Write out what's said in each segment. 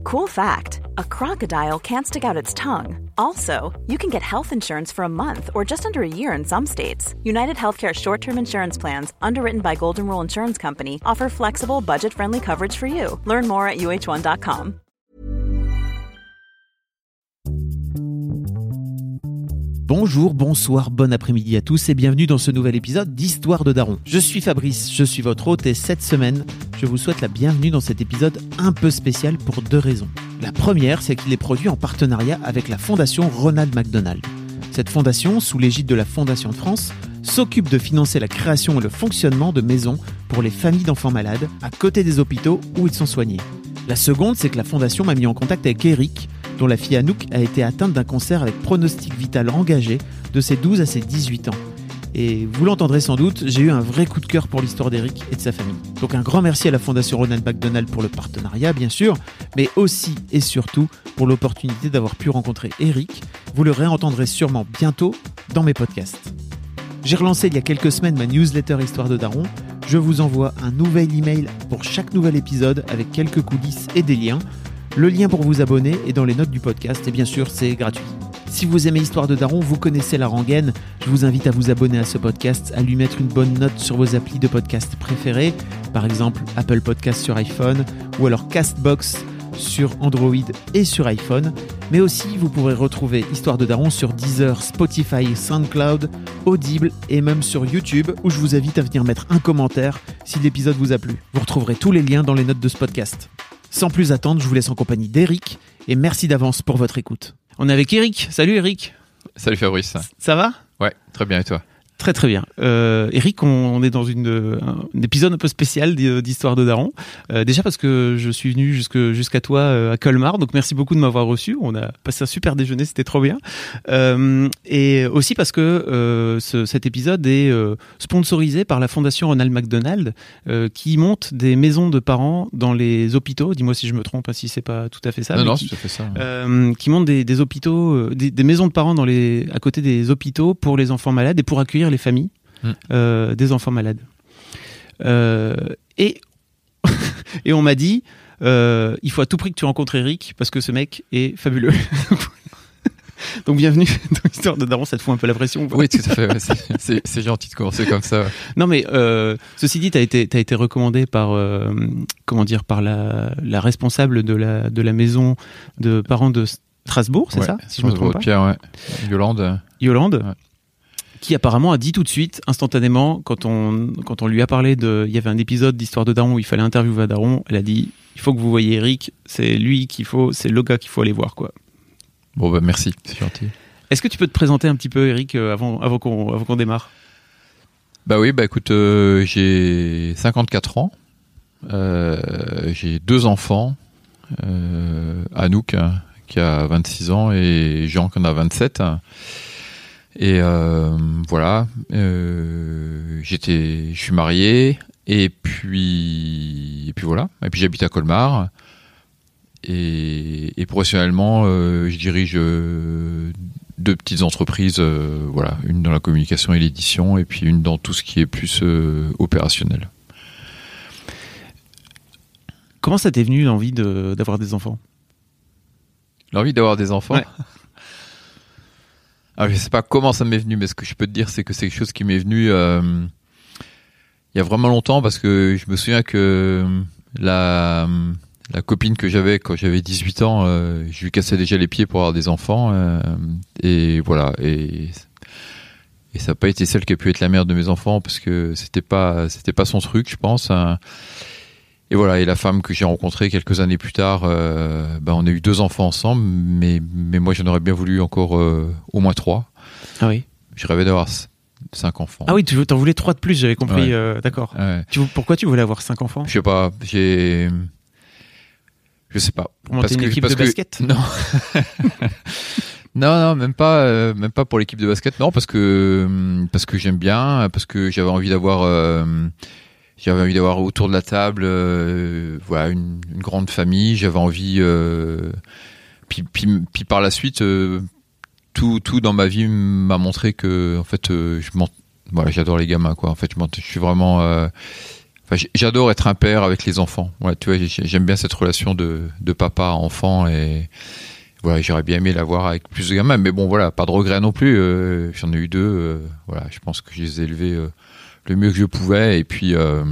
Cool fact, a crocodile can't stick out its tongue. Also, you can get health insurance for a month or just under a year in some states. United Healthcare short-term insurance plans, underwritten by Golden Rule Insurance Company, offer flexible, budget-friendly coverage for you. Learn more at uh1.com. Bonjour, bonsoir, bon après-midi à tous et bienvenue dans ce nouvel épisode d'Histoire de Daron. Je suis Fabrice, je suis votre hôte et cette semaine, je vous souhaite la bienvenue dans cet épisode un peu spécial pour deux raisons. La première, c'est qu'il est produit en partenariat avec la Fondation Ronald McDonald. Cette fondation, sous l'égide de la Fondation de France, s'occupe de financer la création et le fonctionnement de maisons pour les familles d'enfants malades à côté des hôpitaux où ils sont soignés. La seconde, c'est que la Fondation m'a mis en contact avec Eric, dont la fille Anouk a été atteinte d'un cancer avec pronostic vital engagé de ses 12 à ses 18 ans. Et vous l'entendrez sans doute, j'ai eu un vrai coup de cœur pour l'histoire d'Eric et de sa famille. Donc un grand merci à la Fondation Ronald McDonald pour le partenariat, bien sûr, mais aussi et surtout pour l'opportunité d'avoir pu rencontrer Eric. Vous le réentendrez sûrement bientôt dans mes podcasts. J'ai relancé il y a quelques semaines ma newsletter Histoire de Daron. Je vous envoie un nouvel email pour chaque nouvel épisode avec quelques coulisses et des liens. Le lien pour vous abonner est dans les notes du podcast et bien sûr, c'est gratuit. Si vous aimez Histoire de Daron, vous connaissez la rengaine, je vous invite à vous abonner à ce podcast, à lui mettre une bonne note sur vos applis de podcast préférés, par exemple Apple Podcast sur iPhone ou alors Castbox sur Android et sur iPhone. Mais aussi, vous pourrez retrouver Histoire de Daron sur Deezer, Spotify, SoundCloud, Audible et même sur YouTube où je vous invite à venir mettre un commentaire si l'épisode vous a plu. Vous retrouverez tous les liens dans les notes de ce podcast. Sans plus attendre, je vous laisse en compagnie d'Eric et merci d'avance pour votre écoute. On est avec Eric. Salut Eric. Salut Fabrice. Ça va ? Ouais, très bien et toi ? Très très bien. Eric, on est dans un épisode un peu spécial d'Histoire de Daron. Déjà parce que je suis venu jusqu'à toi à Colmar, donc merci beaucoup de m'avoir reçu. On a passé un super déjeuner, c'était trop bien. Et aussi parce que cet épisode est sponsorisé par la Fondation Ronald McDonald, qui monte des maisons de parents dans les hôpitaux. Dis-moi si je me trompe, si c'est pas tout à fait ça. Non, c'est tout à fait ça. Ouais. Qui monte des hôpitaux, des maisons de parents à côté des hôpitaux pour les enfants malades et pour accueillir les familles des enfants malades. Et on m'a dit il faut à tout prix que tu rencontres Eric parce que ce mec est fabuleux. Donc bienvenue dans Histoire de Daron, ça te fout un peu la pression. Oui, tout à fait. Ouais, c'est gentil de commencer comme ça. Ouais. Non mais ceci dit, t'as été recommandé par par la responsable de la maison de parents de Strasbourg, c'est ça, si je me trompe pas. Pierre, ouais. Yolande. Ouais. Qui apparemment a dit tout de suite, instantanément, quand on lui a parlé il y avait un épisode d'Histoire de Daron où il fallait interviewer Daron, elle a dit, il faut que vous voyez Eric, c'est le gars qu'il faut aller voir, quoi. Bon, bah, merci, c'est gentil. Est-ce que tu peux te présenter un petit peu, Eric, avant qu'on démarre ? Bah oui, écoute, j'ai 54 ans, j'ai 2 enfants, Anouk, qui a 26 ans, et Jean, qui en a 27. Et voilà, je suis marié et puis voilà. Et puis j'habite à Colmar et professionnellement, je dirige 2 petites entreprises, voilà, une dans la communication et l'édition et puis une dans tout ce qui est plus opérationnel. Comment ça t'est venu l'envie d'avoir des enfants ? L'envie d'avoir des enfants ? Ouais. Alors, je sais pas comment ça m'est venu, mais ce que je peux te dire, c'est que c'est quelque chose qui m'est venu il y a vraiment longtemps, parce que je me souviens que la copine que j'avais quand j'avais 18 ans, je lui cassais déjà les pieds pour avoir des enfants, et voilà, et ça n'a pas été celle qui a pu être la mère de mes enfants, parce que c'était pas son truc, je pense. Et voilà, et la femme que j'ai rencontrée quelques années plus tard, on a eu 2 enfants ensemble, mais moi j'en aurais bien voulu encore au moins 3. Ah oui. Je rêvais d'avoir 5 enfants. Ah oui, t'en voulais 3 de plus, j'avais compris. Ouais. D'accord. Ouais. Pourquoi tu voulais avoir 5 enfants ? Je sais pas, je sais pas. Pour monter une équipe de basket ? Non. Non, même pas pour l'équipe de basket. Non, parce que j'aime bien, parce que j'avais envie d'avoir autour de la table, voilà, une grande famille. J'avais envie, puis par la suite, tout dans ma vie m'a montré que, en fait, voilà, j'adore les gamins, quoi. En fait, je suis vraiment, Enfin, j'adore être un père avec les enfants. Ouais, tu vois, j'aime bien cette relation de papa à enfant et voilà, j'aurais bien aimé l'avoir avec plus de gamins, mais bon, voilà, pas de regrets non plus. J'en ai eu 2. Voilà, je pense que je les ai élevés le mieux que je pouvais et puis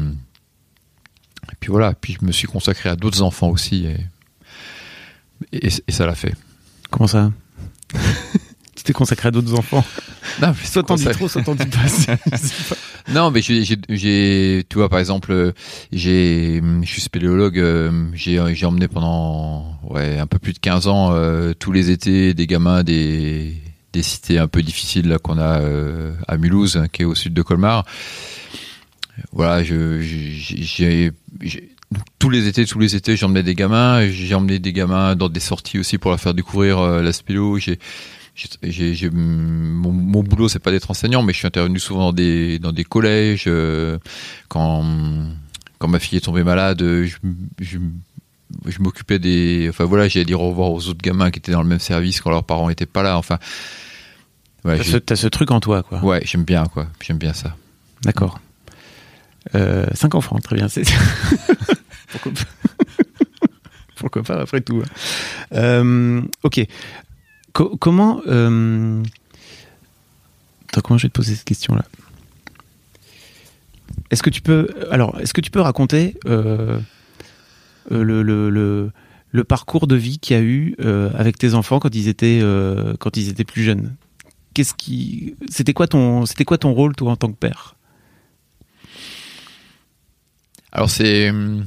voilà. Puis je me suis consacré à d'autres enfants aussi et ça l'a fait. Comment ça? Tu t'es consacré à d'autres enfants? Non, mais soit t'en dis trop, soit t'en dis pas. Non, mais tu vois, par exemple, je suis spéléologue, j'ai emmené pendant un peu plus de 15 ans tous les étés des gamins des cités un peu difficiles là qu'on a à Mulhouse, qui est au sud de Colmar. Voilà, tous les étés, j'emmenais des gamins. J'ai emmené des gamins dans des sorties aussi pour leur faire découvrir la spéléo. Mon boulot, c'est pas d'être enseignant, mais je suis intervenu souvent dans des collèges. Quand ma fille est tombée malade, je m'occupais j'allais dire au revoir aux autres gamins qui étaient dans le même service quand leurs parents étaient pas là. Enfin, ouais, t'as ce truc en toi, quoi. Ouais, j'aime bien ça. D'accord. 5 enfants, très bien. Pourquoi pas, après tout. Ok. Comment je vais te poser cette question-là? Est-ce que tu peux raconter le parcours de vie qu'il y a eu avec tes enfants quand ils étaient plus jeunes? C'était quoi ton rôle, toi, en tant que père? Alors je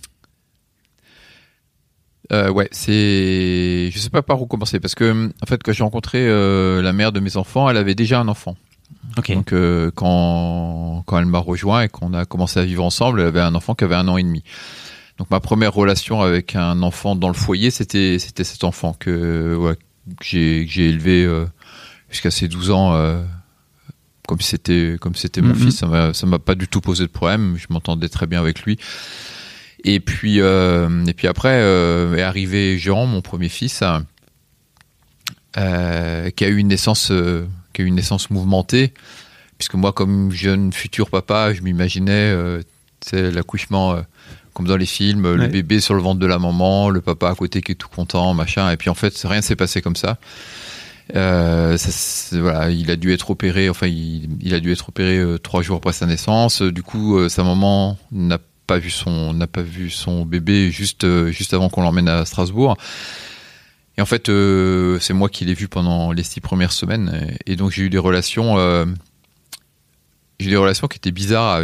sais pas par où commencer parce que en fait quand j'ai rencontré la mère de mes enfants, elle avait déjà un enfant. Okay. Donc quand elle m'a rejoint et qu'on a commencé à vivre ensemble, elle avait un enfant qui avait 1 an et demi. Donc ma première relation avec un enfant dans le foyer, c'était cet enfant que j'ai élevé jusqu'à ses 12 ans. Comme si c'était mon fils, ça m'a pas du tout posé de problème. Je m'entendais très bien avec lui. Et puis après est arrivé Jean, mon premier fils, qui a eu une naissance mouvementée, puisque moi, comme jeune futur papa, je m'imaginais l'accouchement comme dans les films, le bébé sur le ventre de la maman, le papa à côté qui est tout content, machin. Et puis en fait, rien s'est passé comme ça. Il a dû être opéré. Enfin, il a dû être opéré 3 jours après sa naissance. Du coup, sa maman n'a pas vu son bébé juste avant qu'on l'emmène à Strasbourg. Et en fait, c'est moi qui l'ai vu pendant les 6 premières semaines. Et donc, j'ai eu des relations qui étaient bizarres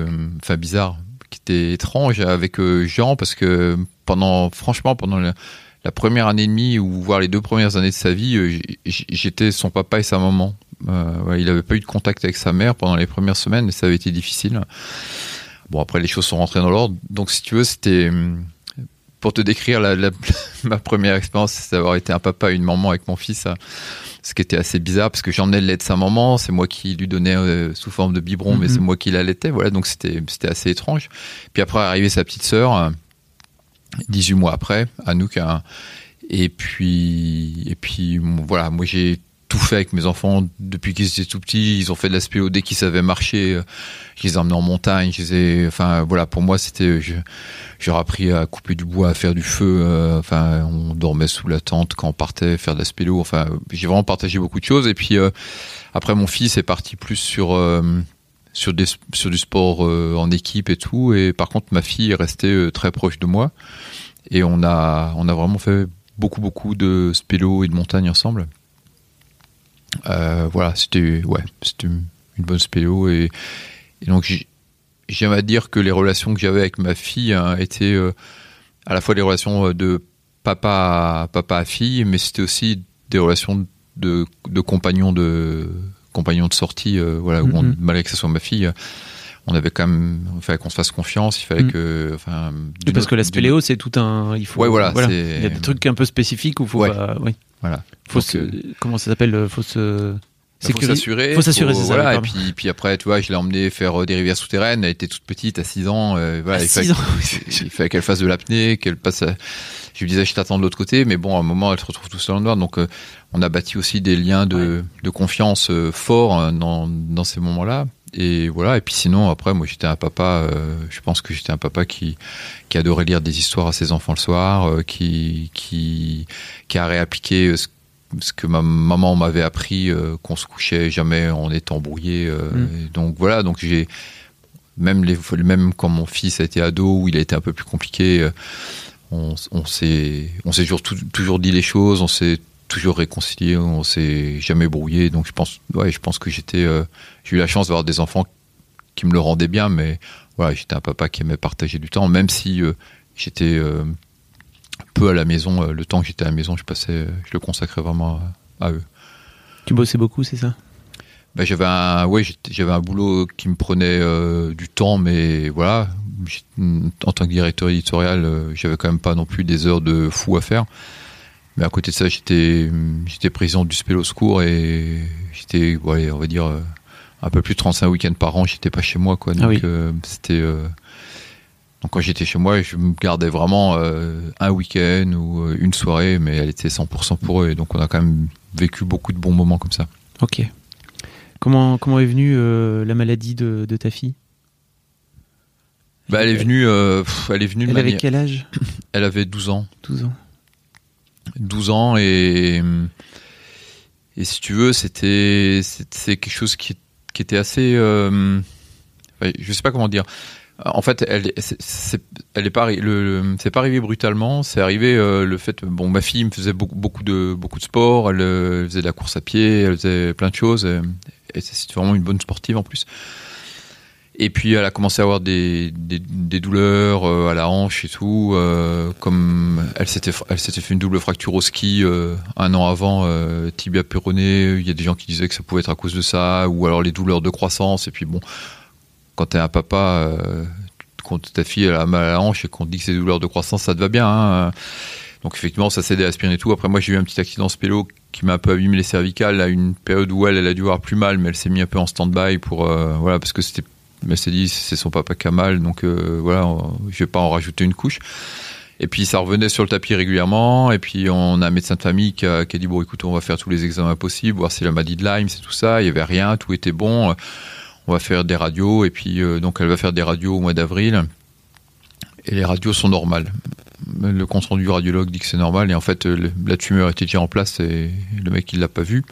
qui étaient étranges avec Jean, parce que pendant la première année et demie, ou voire les 2 premières années de sa vie, j'étais son papa et sa maman. Il n'avait pas eu de contact avec sa mère pendant les premières semaines, et ça avait été difficile. Bon, après, les choses sont rentrées dans l'ordre. Donc, si tu veux, c'était... Pour te décrire ma première expérience, c'est d'avoir été un papa et une maman avec mon fils, ce qui était assez bizarre, parce que j'emmenais le lait de sa maman, c'est moi qui lui donnais sous forme de biberon, mais c'est moi qui l'allaitais. Voilà, donc c'était assez étrange. Puis après, est arrivée sa petite sœur... 18 mois après, Anouk, et puis voilà, moi j'ai tout fait avec mes enfants depuis qu'ils étaient tout petits. Ils ont fait de la spéléo dès qu'ils savaient marcher. Je les ai emmenés en montagne. Pour moi c'était, j'aurais appris à couper du bois, à faire du feu. On dormait sous la tente quand on partait faire de la spéléo. Enfin, j'ai vraiment partagé beaucoup de choses. Et puis après, mon fils est parti plus sur du sport en équipe et tout, et par contre ma fille est restée très proche de moi, et on a vraiment fait beaucoup de spéléo et de montagne ensemble. C'était une bonne spéléo, et donc j'aime à dire que les relations que j'avais avec ma fille étaient à la fois des relations de papa à fille, mais c'était aussi des relations de compagnons de sortie, malgré que ce soit ma fille, on avait quand même, il fallait qu'on se fasse confiance, il fallait que, parce que la spéléo, c'est tout un, il faut, il y a des trucs un peu spécifiques où il faut, comment ça s'appelle, faut s'assurer, c'est ça. Et puis après, tu vois, je l'ai emmené faire des rivières souterraines. Elle était toute petite, à 6 ans. Il fallait qu'elle fasse de l'apnée, qu'elle passe. Je lui disais, je t'attends de l'autre côté, mais bon, à un moment, elle se retrouve tout seule dans le noir. Donc, on a bâti aussi des liens de confiance forts dans ces moments-là. Et voilà. Et puis sinon, après, moi, j'étais un papa. Je pense que j'étais un papa qui adorait lire des histoires à ses enfants le soir, qui a réappliqué ce que ma maman m'avait appris, qu'on se couchait jamais en étant embrouillé. Donc voilà. Donc j'ai même quand mon fils a été ado, où il a été un peu plus compliqué, on s'est toujours dit les choses, on s'est toujours réconcilié, on s'est jamais brouillé. Donc je pense que j'ai eu la chance d'avoir des enfants qui me le rendaient bien, mais voilà, j'étais un papa qui aimait partager du temps, même si j'étais peu à la maison. Le temps que j'étais à la maison, je le consacrais vraiment à eux. Tu bossais beaucoup, c'est ça? J'avais un boulot qui me prenait du temps, mais voilà, en tant que directeur éditorial, j'avais quand même pas non plus des heures de fou à faire. Mais à côté de ça, j'étais président du Spélo Secours et j'étais, on va dire, un peu plus de 35 week-ends par an. J'étais pas chez moi, quoi. Donc, donc quand j'étais chez moi, je me gardais vraiment un week-end ou une soirée, mais elle était 100% pour eux. Et donc on a quand même vécu beaucoup de bons moments comme ça. Ok. Comment est venue la maladie de ta fille? Elle est venue. Elle avait quel âge? Elle avait 12 ans. 12 ans. Et si tu veux, c'est quelque chose qui était assez. Je sais pas comment dire. En fait, c'est pas arrivé brutalement. C'est arrivé le fait. Bon, ma fille me faisait beaucoup de sport. Elle faisait de la course à pied. Elle faisait plein de choses. Et c'était vraiment une bonne sportive en plus. Et puis elle a commencé à avoir des douleurs à la hanche et tout. Comme elle s'était fait une double fracture au ski 1 an avant, tibia péroné. Il y a des gens qui disaient que ça pouvait être à cause de ça, ou alors les douleurs de croissance. Et puis bon, quand t'es un papa, quand ta fille elle a mal à la hanche et qu'on te dit que c'est des douleurs de croissance, ça te va bien. Hein. Donc effectivement, ça s'aidait à aspirer et tout. Après moi, j'ai eu un petit accident spélo qui m'a un peu abîmé les cervicales à une période où elle a dû avoir plus mal, mais elle s'est mis un peu en stand-by pour voilà, parce que elle s'est dit c'est son papa qui a mal, donc voilà, je vais pas en rajouter une couche. Et puis ça revenait sur le tapis régulièrement, et puis on a un médecin de famille qui a dit bon écoute, on va faire tous les examens possibles, voir si la maladie de Lyme, c'est tout ça. Il y avait rien, tout était bon. On va faire des radios, et puis donc elle va faire des radios au mois d'avril, et les radios sont normales. Le compte rendu du radiologue dit que c'est normal, et en fait la tumeur était déjà en place et le mec il l'a pas vu.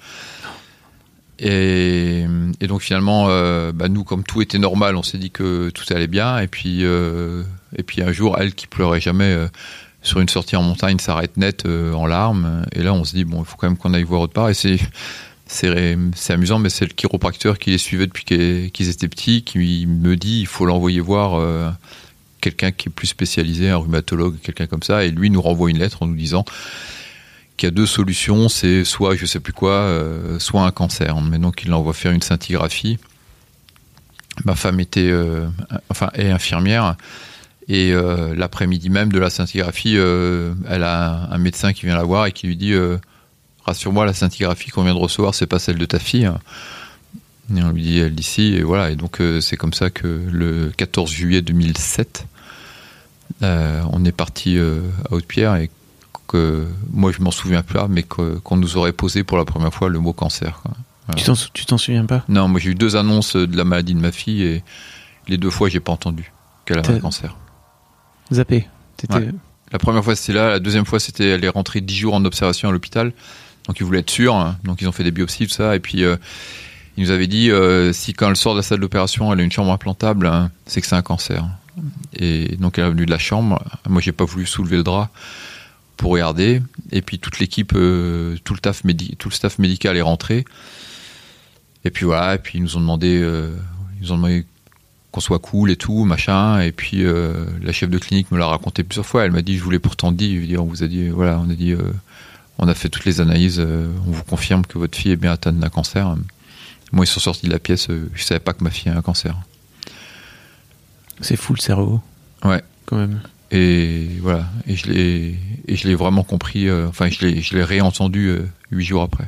Et donc finalement, nous, comme tout était normal, on s'est dit que tout allait bien. Et puis un jour, elle qui pleurait jamais sur une sortie en montagne s'arrête net en larmes. Et là, on se dit bon, il faut quand même qu'on aille voir autre part. Et c'est amusant, mais c'est le chiropracteur qui les suivait depuis qu'ils étaient petits qui me dit il faut l'envoyer voir quelqu'un qui est plus spécialisé, un rhumatologue, quelqu'un comme ça. Et lui nous renvoie une lettre en nous disant qu'il y a 2 solutions, c'est soit je sais plus quoi, soit un cancer. Mais donc il l'envoie faire une scintigraphie. Ma femme est infirmière, et l'après-midi même de la scintigraphie, elle a un médecin qui vient la voir et qui lui dit rassure-moi, la scintigraphie qu'on vient de recevoir, c'est pas celle de ta fille. Et on lui dit elle dit si, et voilà. Et donc c'est comme ça que le 14 juillet 2007, on est parti à Haute-Pierre, et que moi je m'en souviens pas, mais qu'on nous aurait posé pour la première fois le mot cancer, quoi. Voilà. Tu t'en souviens pas? Non, moi j'ai eu 2 annonces de la maladie de ma fille, et les 2 fois j'ai pas entendu qu'elle avait un cancer. Zappé. Ouais. La première fois c'était là, la deuxième fois c'était elle est rentrée 10 jours en observation à l'hôpital, donc ils voulaient être sûrs, hein. Donc ils ont fait des biopsies, tout ça, et puis ils nous avaient dit si quand elle sort de la salle d'opération elle a une chambre implantable, hein, c'est que c'est un cancer. Et donc elle est venue de la chambre, moi j'ai pas voulu soulever le drap pour regarder, et puis toute l'équipe, tout le staff médical est rentré, et puis voilà, et puis ils nous ont demandé qu'on soit cool et tout, machin, et puis la chef de clinique me l'a raconté plusieurs fois, elle m'a dit je vous l'ai pourtant dit, je veux dire, on vous a dit, voilà, on a dit on a fait toutes les analyses, on vous confirme que votre fille est bien atteinte d'un cancer. Moi ils sont sortis de la pièce, je savais pas que ma fille a un cancer. C'est fou le cerveau. Ouais. Quand même. Et voilà, et je l'ai vraiment compris, je l'ai réentendu 8 jours après.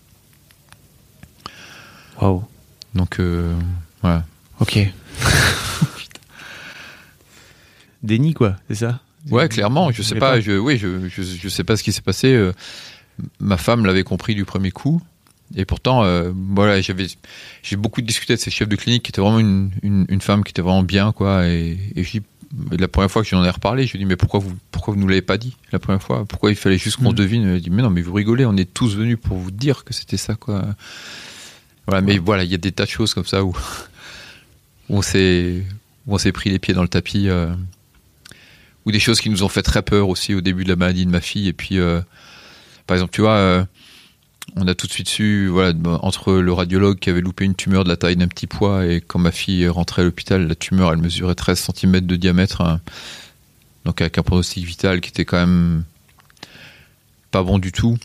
Waouh. Donc voilà. Ok. Déni, quoi, c'est ça? Ouais, clairement, je sais pas, je sais pas ce qui s'est passé. Ma femme l'avait compris du premier coup, Et pourtant, voilà, j'ai beaucoup discuté avec ces chefs de clinique qui étaient vraiment une femme qui était vraiment bien, quoi. Et la première fois que j'en ai reparlé, je lui ai dit mais pourquoi vous nous l'avez pas dit la première fois? Pourquoi il fallait juste qu'on devine? Elle a dit mais non, mais vous rigolez, on est tous venus pour vous dire que c'était ça, quoi. Voilà, mais voilà, il y a des tas de choses comme ça où on s'est pris les pieds dans le tapis, ou des choses qui nous ont fait très peur aussi au début de la maladie de ma fille. Et puis, par exemple, tu vois, on a tout de suite su, voilà, entre le radiologue qui avait loupé une tumeur de la taille d'un petit pois, et quand ma fille est rentrée à l'hôpital, la tumeur, elle mesurait 13 cm de diamètre, hein, donc avec un pronostic vital qui était quand même pas bon du tout.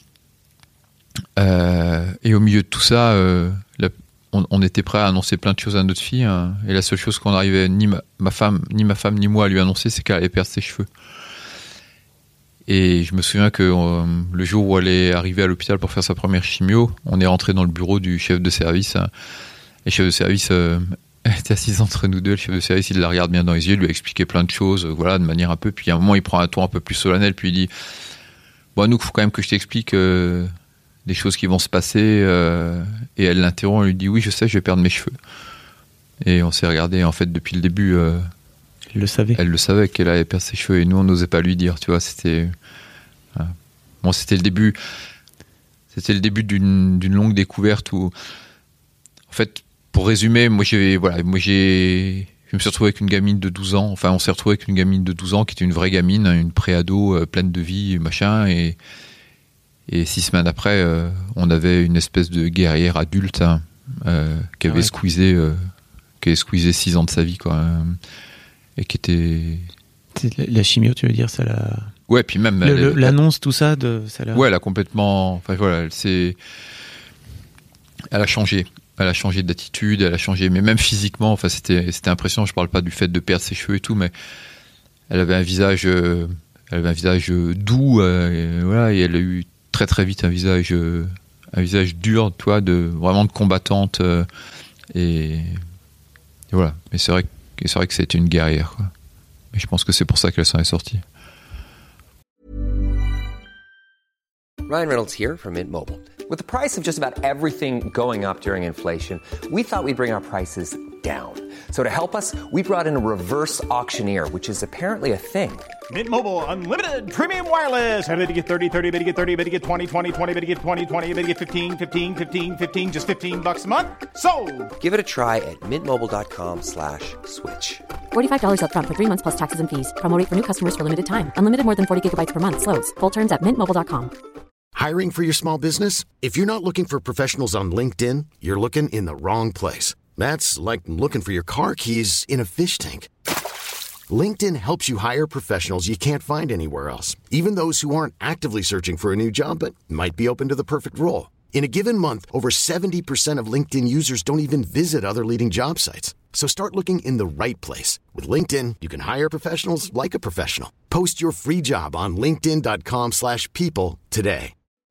Et au milieu de tout ça, on était prêt à annoncer plein de choses à notre fille, hein, et la seule chose qu'on arrivait, ni ma femme ni moi, à lui annoncer, c'est qu'elle allait perdre ses cheveux. Et je me souviens que le jour où elle est arrivée à l'hôpital pour faire sa première chimio, on est rentré dans le bureau du chef de service. Et le chef de service était assis entre nous deux. Le chef de service, il la regarde bien dans les yeux, il lui a expliqué plein de choses, voilà, de manière un peu. Puis à un moment, il prend un ton un peu plus solennel, puis il dit bon, nous, il faut quand même que je t'explique des choses qui vont se passer. Et elle l'interrompt, elle lui dit oui, je sais, je vais perdre mes cheveux. Et on s'est regardé, en fait, depuis le début. Elle le savait qu'elle allait perdre ses cheveux, et nous on n'osait pas lui dire, tu vois. C'était bon, c'était le début d'une longue découverte où, en fait, pour résumer, je me suis retrouvé avec une gamine de 12 ans. Enfin, on s'est retrouvé avec une gamine de 12 ans qui était une vraie gamine, une préado, pleine de vie, machin. Et 6 semaines après, on avait une espèce de guerrière adulte, hein, qui avait squeezé 6 ans de sa vie, quoi. Et qui était... La chimio, tu veux dire, ça l'a... Ouais, puis même... l'annonce, tout ça, ça l'a... Ouais, elle a complètement... Enfin, voilà, elle a changé. Elle a changé d'attitude, elle a changé... Mais même physiquement, enfin, c'était impressionnant. Je parle pas du fait de perdre ses cheveux et tout, mais elle avait un visage doux, et voilà, et elle a eu très très vite un visage dur, tu vois, vraiment de combattante. Et voilà. Mais c'est vrai que c'était une guerrière, quoi. Et je pense que c'est pour ça qu'elle s'en est sortie. Ryan Reynolds here from Mint Mobile. With the price of just about everything going up during inflation, we thought we'd bring our prices down. So to help us, we brought in a reverse auctioneer, which is apparently a thing. Mint Mobile Unlimited Premium Wireless. How to get 30, 30, how to get 30, how to get 20, 20, 20, how to get 20, 20, how to get 15, 15, 15, 15, just $15 a month? Sold! Give it a try at mintmobile.com/switch. $45 up front for 3 months plus taxes and fees. Promo rate for new customers for limited time. Unlimited more than 40 gigabytes per month. Slows full terms at mintmobile.com. Hiring for your small business? If you're not looking for professionals on LinkedIn, you're looking in the wrong place. That's like looking for your car keys in a fish tank. LinkedIn helps you hire professionals you can't find anywhere else, even those who aren't actively searching for a new job but might be open to the perfect role. In a given month, over 70% of LinkedIn users don't even visit other leading job sites. So start looking in the right place. With LinkedIn, you can hire professionals like a professional. Post your free job on linkedin.com/people today.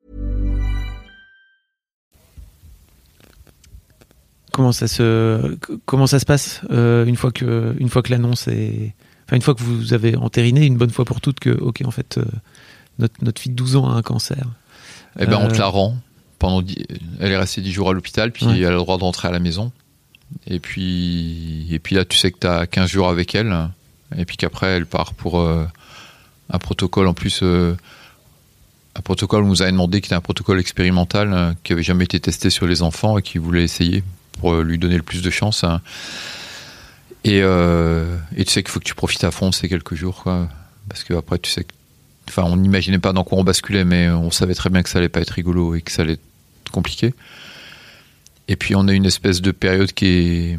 Comment ça se passe une fois que l'annonce est... Enfin, une fois que vous avez entériné une bonne fois pour toutes que, ok, en fait, notre fille de 12 ans a un cancer. Eh ben, on te la rend. Elle est restée 10 jours à l'hôpital, puis elle a le droit de rentrer à la maison. Et puis là, tu sais que tu as 15 jours avec elle, et puis qu'après, elle part pour un protocole. En plus, un protocole, on nous avait demandé, qui était un protocole expérimental, qui n'avait jamais été testé sur les enfants et qui voulait essayer pour lui donner le plus de chance. Et tu sais qu'il faut que tu profites à fond de ces quelques jours, quoi. Parce que après, tu sais que... Enfin, on n'imaginait pas dans quoi on basculait, mais on savait très bien que ça allait pas être rigolo et que ça allait être compliqué. Et puis, on a une espèce de période qui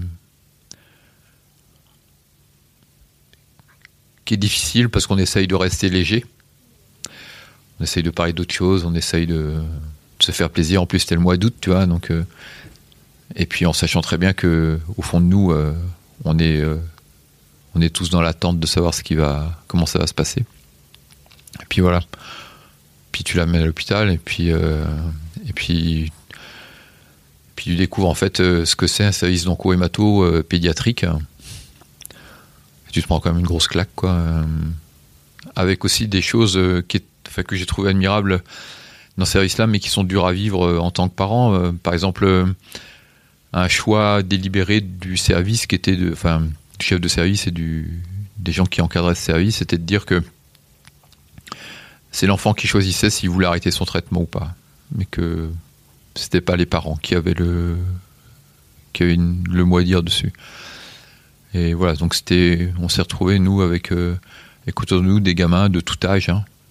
est difficile parce qu'on essaye de rester léger. On essaye de parler d'autres choses, on essaye de se faire plaisir. En plus, c'était le mois d'août, tu vois, donc... Et puis en sachant très bien que au fond de nous, on est tous dans l'attente de savoir comment ça va se passer. Et puis voilà. Puis tu l'amènes à l'hôpital et puis tu découvres en fait ce que c'est un service d'onco-hémato pédiatrique. Et tu te prends quand même une grosse claque, quoi. Avec aussi des choses que j'ai trouvé admirables dans ce service-là, mais qui sont durs à vivre en tant que parent. Par exemple, un choix délibéré du service qui était du chef de service et des gens qui encadraient ce service, c'était de dire que c'est l'enfant qui choisissait s'il voulait arrêter son traitement ou pas, mais que c'était pas les parents qui avaient le mot à dire dessus. Et voilà, donc on s'est retrouvés, nous, avec autour de nous des gamins de tout âge,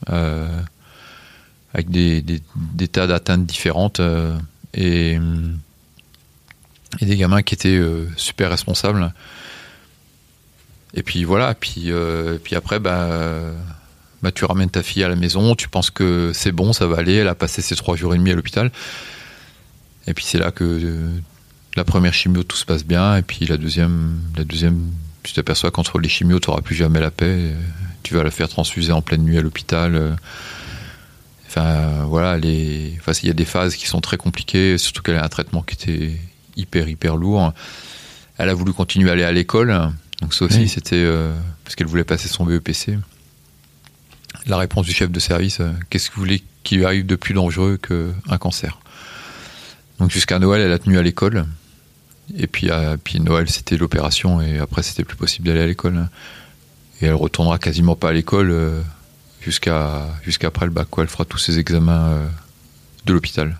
avec des tas d'atteintes différentes, et des gamins qui étaient super responsables. Et puis voilà, puis après, tu ramènes ta fille à la maison, tu penses que c'est bon, ça va aller, elle a passé ses 3 jours et demi à l'hôpital. Et puis c'est là que la première chimio, tout se passe bien, et puis la deuxième, tu t'aperçois qu'entre les chimios, tu n'auras plus jamais la paix, tu vas la faire transfuser en pleine nuit à l'hôpital. Voilà, il y a des phases qui sont très compliquées, surtout qu'elle a un traitement qui était hyper lourd. Elle a voulu continuer à aller à l'école, donc ça aussi, c'était parce qu'elle voulait passer son BEPC. La réponse du chef de service, qu'est-ce que vous voulez qu'il lui arrive de plus dangereux qu'un cancer? Donc jusqu'à Noël, elle a tenu à l'école. Et puis Noël, c'était l'opération, et après, c'était plus possible d'aller à l'école. Et elle retournera quasiment pas à l'école jusqu'après le bac, quoi. Elle fera tous ses examens de l'hôpital.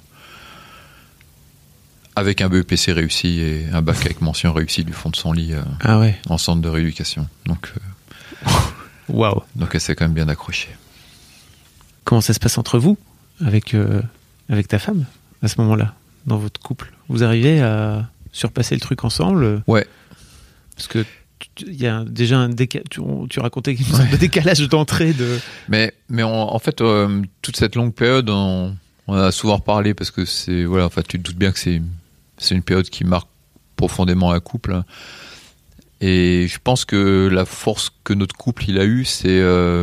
Avec un BEPC réussi et un bac avec mention réussie du fond de son lit en centre de rééducation. Donc, waouh. Donc elle s'est quand même bien accrochée. Comment ça se passe entre vous, avec ta femme, à ce moment-là, dans votre couple? Vous arrivez à surpasser le truc ensemble? Ouais. Parce que il y a déjà un tu racontais une sorte de décalage d'entrée de... Mais en fait, toute cette longue période, on a souvent reparlé, parce que tu te doutes bien que c'est une période qui marque profondément un couple. Et je pense que la force que notre couple il a eue, c'est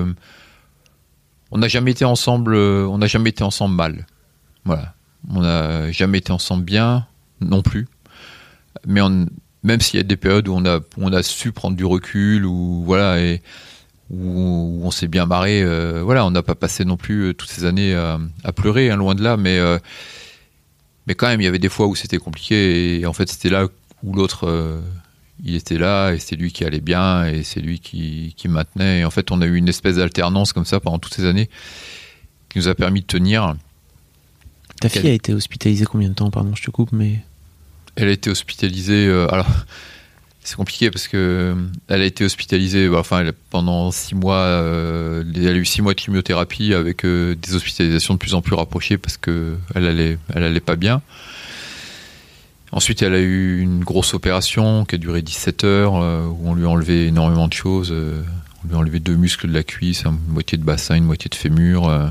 on n'a jamais été ensemble mal. Voilà. On n'a jamais été ensemble bien non plus. Mais même s'il y a des périodes où on a su prendre du recul, ou voilà, et où on s'est bien marré, on n'a pas passé non plus toutes ces années à pleurer, loin de là, mais quand même il y avait des fois où c'était compliqué, et en fait c'était là où l'autre il était là, et c'est lui qui allait bien, et c'est lui qui maintenait, et en fait on a eu une espèce d'alternance comme ça pendant toutes ces années qui nous a permis de tenir. Ta fille a été hospitalisée combien de temps? Pardon, je te coupe, mais... Elle a été hospitalisée... alors, c'est compliqué parce que elle a été hospitalisée pendant 6 mois. Elle a eu 6 mois de chimiothérapie avec des hospitalisations de plus en plus rapprochées parce qu'elle allait pas bien. Ensuite, elle a eu une grosse opération qui a duré 17 heures où on lui a enlevé énormément de choses. On lui a enlevé 2 muscles de la cuisse, une moitié de bassin, une moitié de fémur.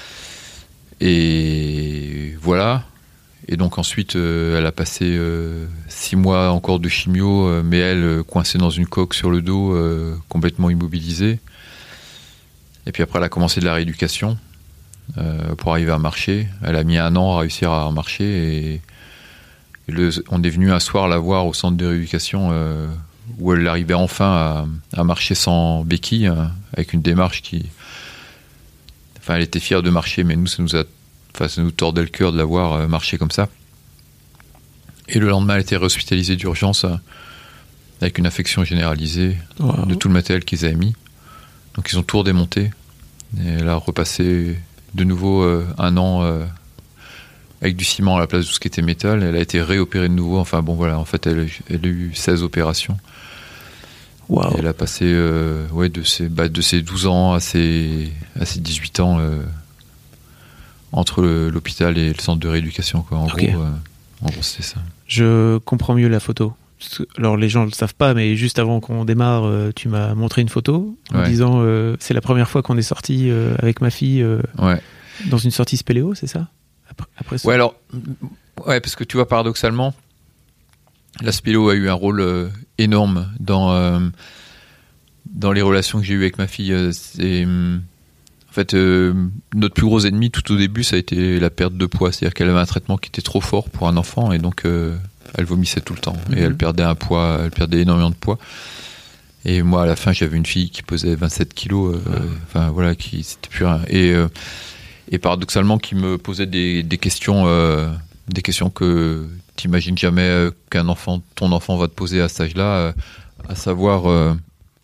Et voilà. Et donc ensuite, elle a passé 6 mois encore de chimio, mais elle coincée dans une coque sur le dos, complètement immobilisée. Et puis après, elle a commencé de la rééducation pour arriver à marcher. Elle a mis 1 an à réussir à marcher. Et on est venu un soir la voir au centre de rééducation où elle arrivait enfin à marcher sans béquille, avec une démarche qui... elle était fière de marcher, mais nous, ça nous tordait le cœur de la voir marcher comme ça. Et le lendemain, elle était réhospitalisée d'urgence avec une infection généralisée de tout le matériel qu'ils avaient mis. Donc ils ont tout redémonté. Et elle a repassé de nouveau 1 an avec du ciment à la place de tout ce qui était métal. Elle a été réopérée de nouveau. Enfin bon, voilà, en fait, elle a eu 16 opérations. Wow. Et elle a passé de ses 12 ans à ses 18 ans entre l'hôpital et le centre de rééducation, quoi. En gros, c'était ça. Je comprends mieux la photo. Alors les gens ne le savent pas, mais juste avant qu'on démarre, tu m'as montré une photo en disant c'est la première fois qu'on est sorti avec ma fille dans une sortie spéléo, c'est ça? Après ça. Parce que tu vois, paradoxalement, la spéléo a eu un rôle énorme dans les relations que j'ai eues avec ma fille. En fait, notre plus gros ennemi tout au début, ça a été la perte de poids. C'est-à-dire qu'elle avait un traitement qui était trop fort pour un enfant, et donc elle vomissait tout le temps. Et elle perdait énormément de poids. Et moi, à la fin, j'avais une fille qui pesait 27 kilos. C'était plus rien. et paradoxalement qui me posait des questions que t'imagines jamais ton enfant va te poser à cet âge-là, à savoir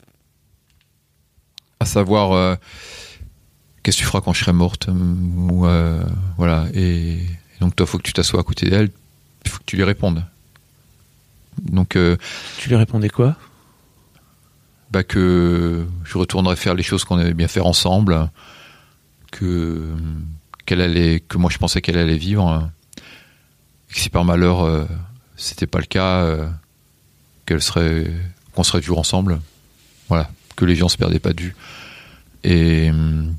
qu'est-ce que tu feras quand je serai morte, ou voilà. Et donc toi, faut que tu t'assoies à côté d'elle, il faut que tu lui répondes. Donc tu lui répondais quoi? Que je retournerais faire les choses qu'on avait bien faire ensemble, que moi je pensais qu'elle allait vivre, et que si par malheur c'était pas le cas, qu'on serait toujours ensemble, voilà, que les gens se perdaient pas de vue. Et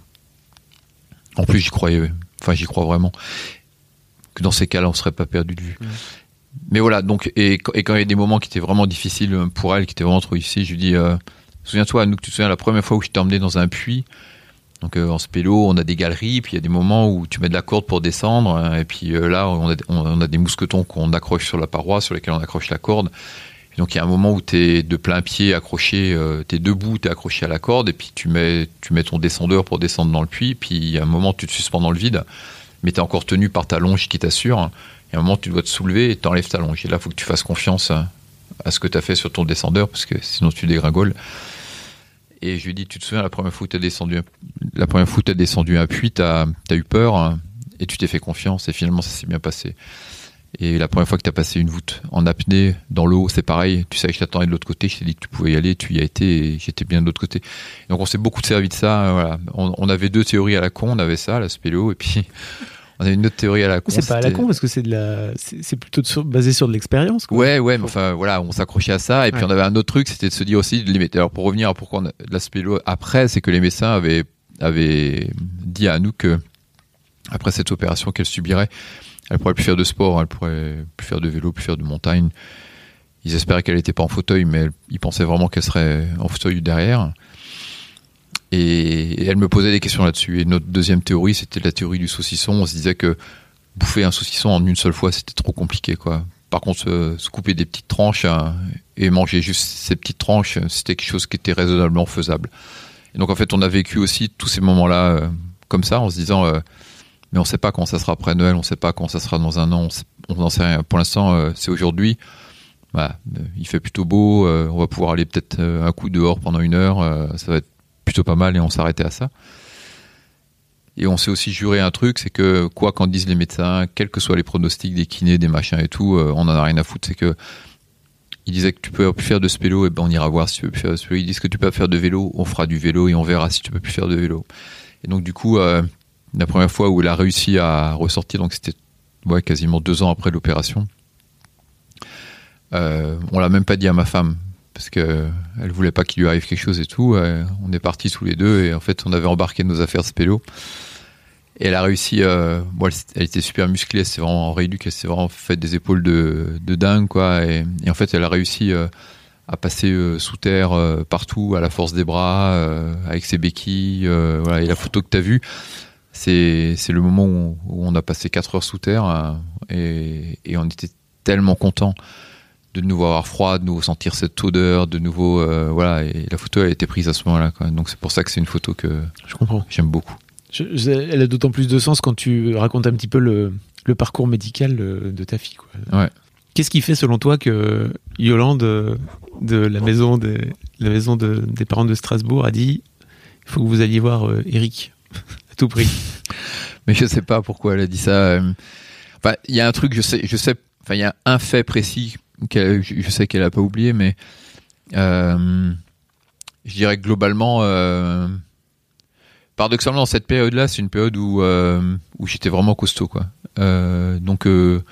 en plus j'y crois vraiment, que dans ces cas-là on serait pas perdu de vue. Mais voilà, donc et quand il y a des moments qui étaient vraiment difficiles pour elle, qui étaient vraiment trop difficiles, je lui dis souviens-toi, Anouk, tu te souviens la première fois où je t'ai emmené dans un puits, donc en spélo, on a des galeries, puis il y a des moments où tu mets de la corde pour descendre, et puis là on a des mousquetons qu'on accroche sur la paroi, sur lesquels on accroche la corde. Et donc il y a un moment où t'es de plein pied accroché, t'es debout, t'es accroché à la corde, et puis tu mets ton descendeur pour descendre dans le puits, puis il y a un moment où tu te suspends dans le vide, mais t'es encore tenu par ta longe qui t'assure. Et à un moment tu dois te soulever et t'enlèves ta longe. Et là il faut que tu fasses confiance à ce que t'as fait sur ton descendeur, parce que sinon tu dégringoles. Et je lui dis, tu te souviens la première fois où t'as descendu un puits, t'as eu peur, et tu t'es fait confiance, et finalement ça s'est bien passé. Et la première fois que t'as passé une voûte en apnée dans l'eau, c'est pareil, tu savais que je t'attendais de l'autre côté, je t'ai dit que tu pouvais y aller, tu y as été, et j'étais bien de l'autre côté. Donc on s'est beaucoup servi de ça, voilà. On avait 2 théories à la con, on avait ça, la spéléo, et puis on avait une autre théorie à la con. C'est pas à la con, parce que c'est plutôt basé sur de l'expérience, quoi. Ouais, mais enfin voilà, on s'accrochait à ça, et puis on avait un autre truc, c'était de se dire aussi de limiter. Alors pour revenir à pourquoi on a de la spéléo après, c'est que les médecins avaient dit à Anouk que après cette opération qu'elle subirait, elle pourrait plus faire de sport, elle pourrait plus faire de vélo, plus faire de montagne. Ils espéraient qu'elle n'était pas en fauteuil, mais ils pensaient vraiment qu'elle serait en fauteuil derrière. Et elle me posait des questions là-dessus. Et notre deuxième théorie, c'était la théorie du saucisson. On se disait que bouffer un saucisson en une seule fois, c'était trop compliqué, quoi. Par contre, se couper des petites tranches et manger juste ces petites tranches, c'était quelque chose qui était raisonnablement faisable. Et donc, en fait, on a vécu aussi tous ces moments-là comme ça, en se disant mais on ne sait pas quand ça sera après Noël, on ne sait pas quand ça sera dans un an, on n'en sait rien. Pour l'instant, c'est aujourd'hui. Il fait plutôt beau, on va pouvoir aller peut-être un coup dehors pendant 1 heure, ça va être plutôt pas mal, et on s'arrêtait à ça. Et on s'est aussi juré un truc, c'est que quoi qu'en disent les médecins, quels que soient les pronostics des kinés, des machins et tout, on en a rien à foutre. C'est que ils disaient que tu peux plus faire de spélo, et ben on ira voir si tu peux plus faire de spélo. Ils disent que tu peux faire de vélo, on fera du vélo et on verra si tu peux plus faire de vélo. Et donc du coup, la première fois où elle a réussi à ressortir, donc c'était quasiment 2 ans après l'opération, on l'a même pas dit à ma femme, parce que elle voulait pas qu'il lui arrive quelque chose et tout. On est partis tous les deux, et en fait on avait embarqué nos affaires spélo, et elle a réussi. Elle était super musclée, elle s'est vraiment rééduquée, elle s'est vraiment fait des épaules de dingue, quoi. Et en fait elle a réussi à passer sous terre partout à la force des bras, avec ses béquilles. Voilà. Et la photo que t'as vue, c'est le moment où on a passé 4 heures sous terre, et on était tellement contents de nouveau avoir froid, de nouveau sentir cette odeur, de nouveau voilà. Et la photo, elle a été prise à ce moment-là, quoi. Donc c'est pour ça que c'est une photo que je comprends. J'aime beaucoup. Elle a d'autant plus de sens quand tu racontes un petit peu le parcours médical de ta fille, quoi. Ouais. Qu'est-ce qui fait selon toi que Yolande de la maison des parents de Strasbourg a dit il faut que vous alliez voir Eric à tout prix? Mais je sais pas pourquoi elle a dit ça. Enfin, il y a un truc, je sais. Enfin, il y a un fait précis je sais qu'elle a pas oublié, mais je dirais que globalement, paradoxalement, dans cette période-là, c'est une période où j'étais vraiment costaud, quoi. Donc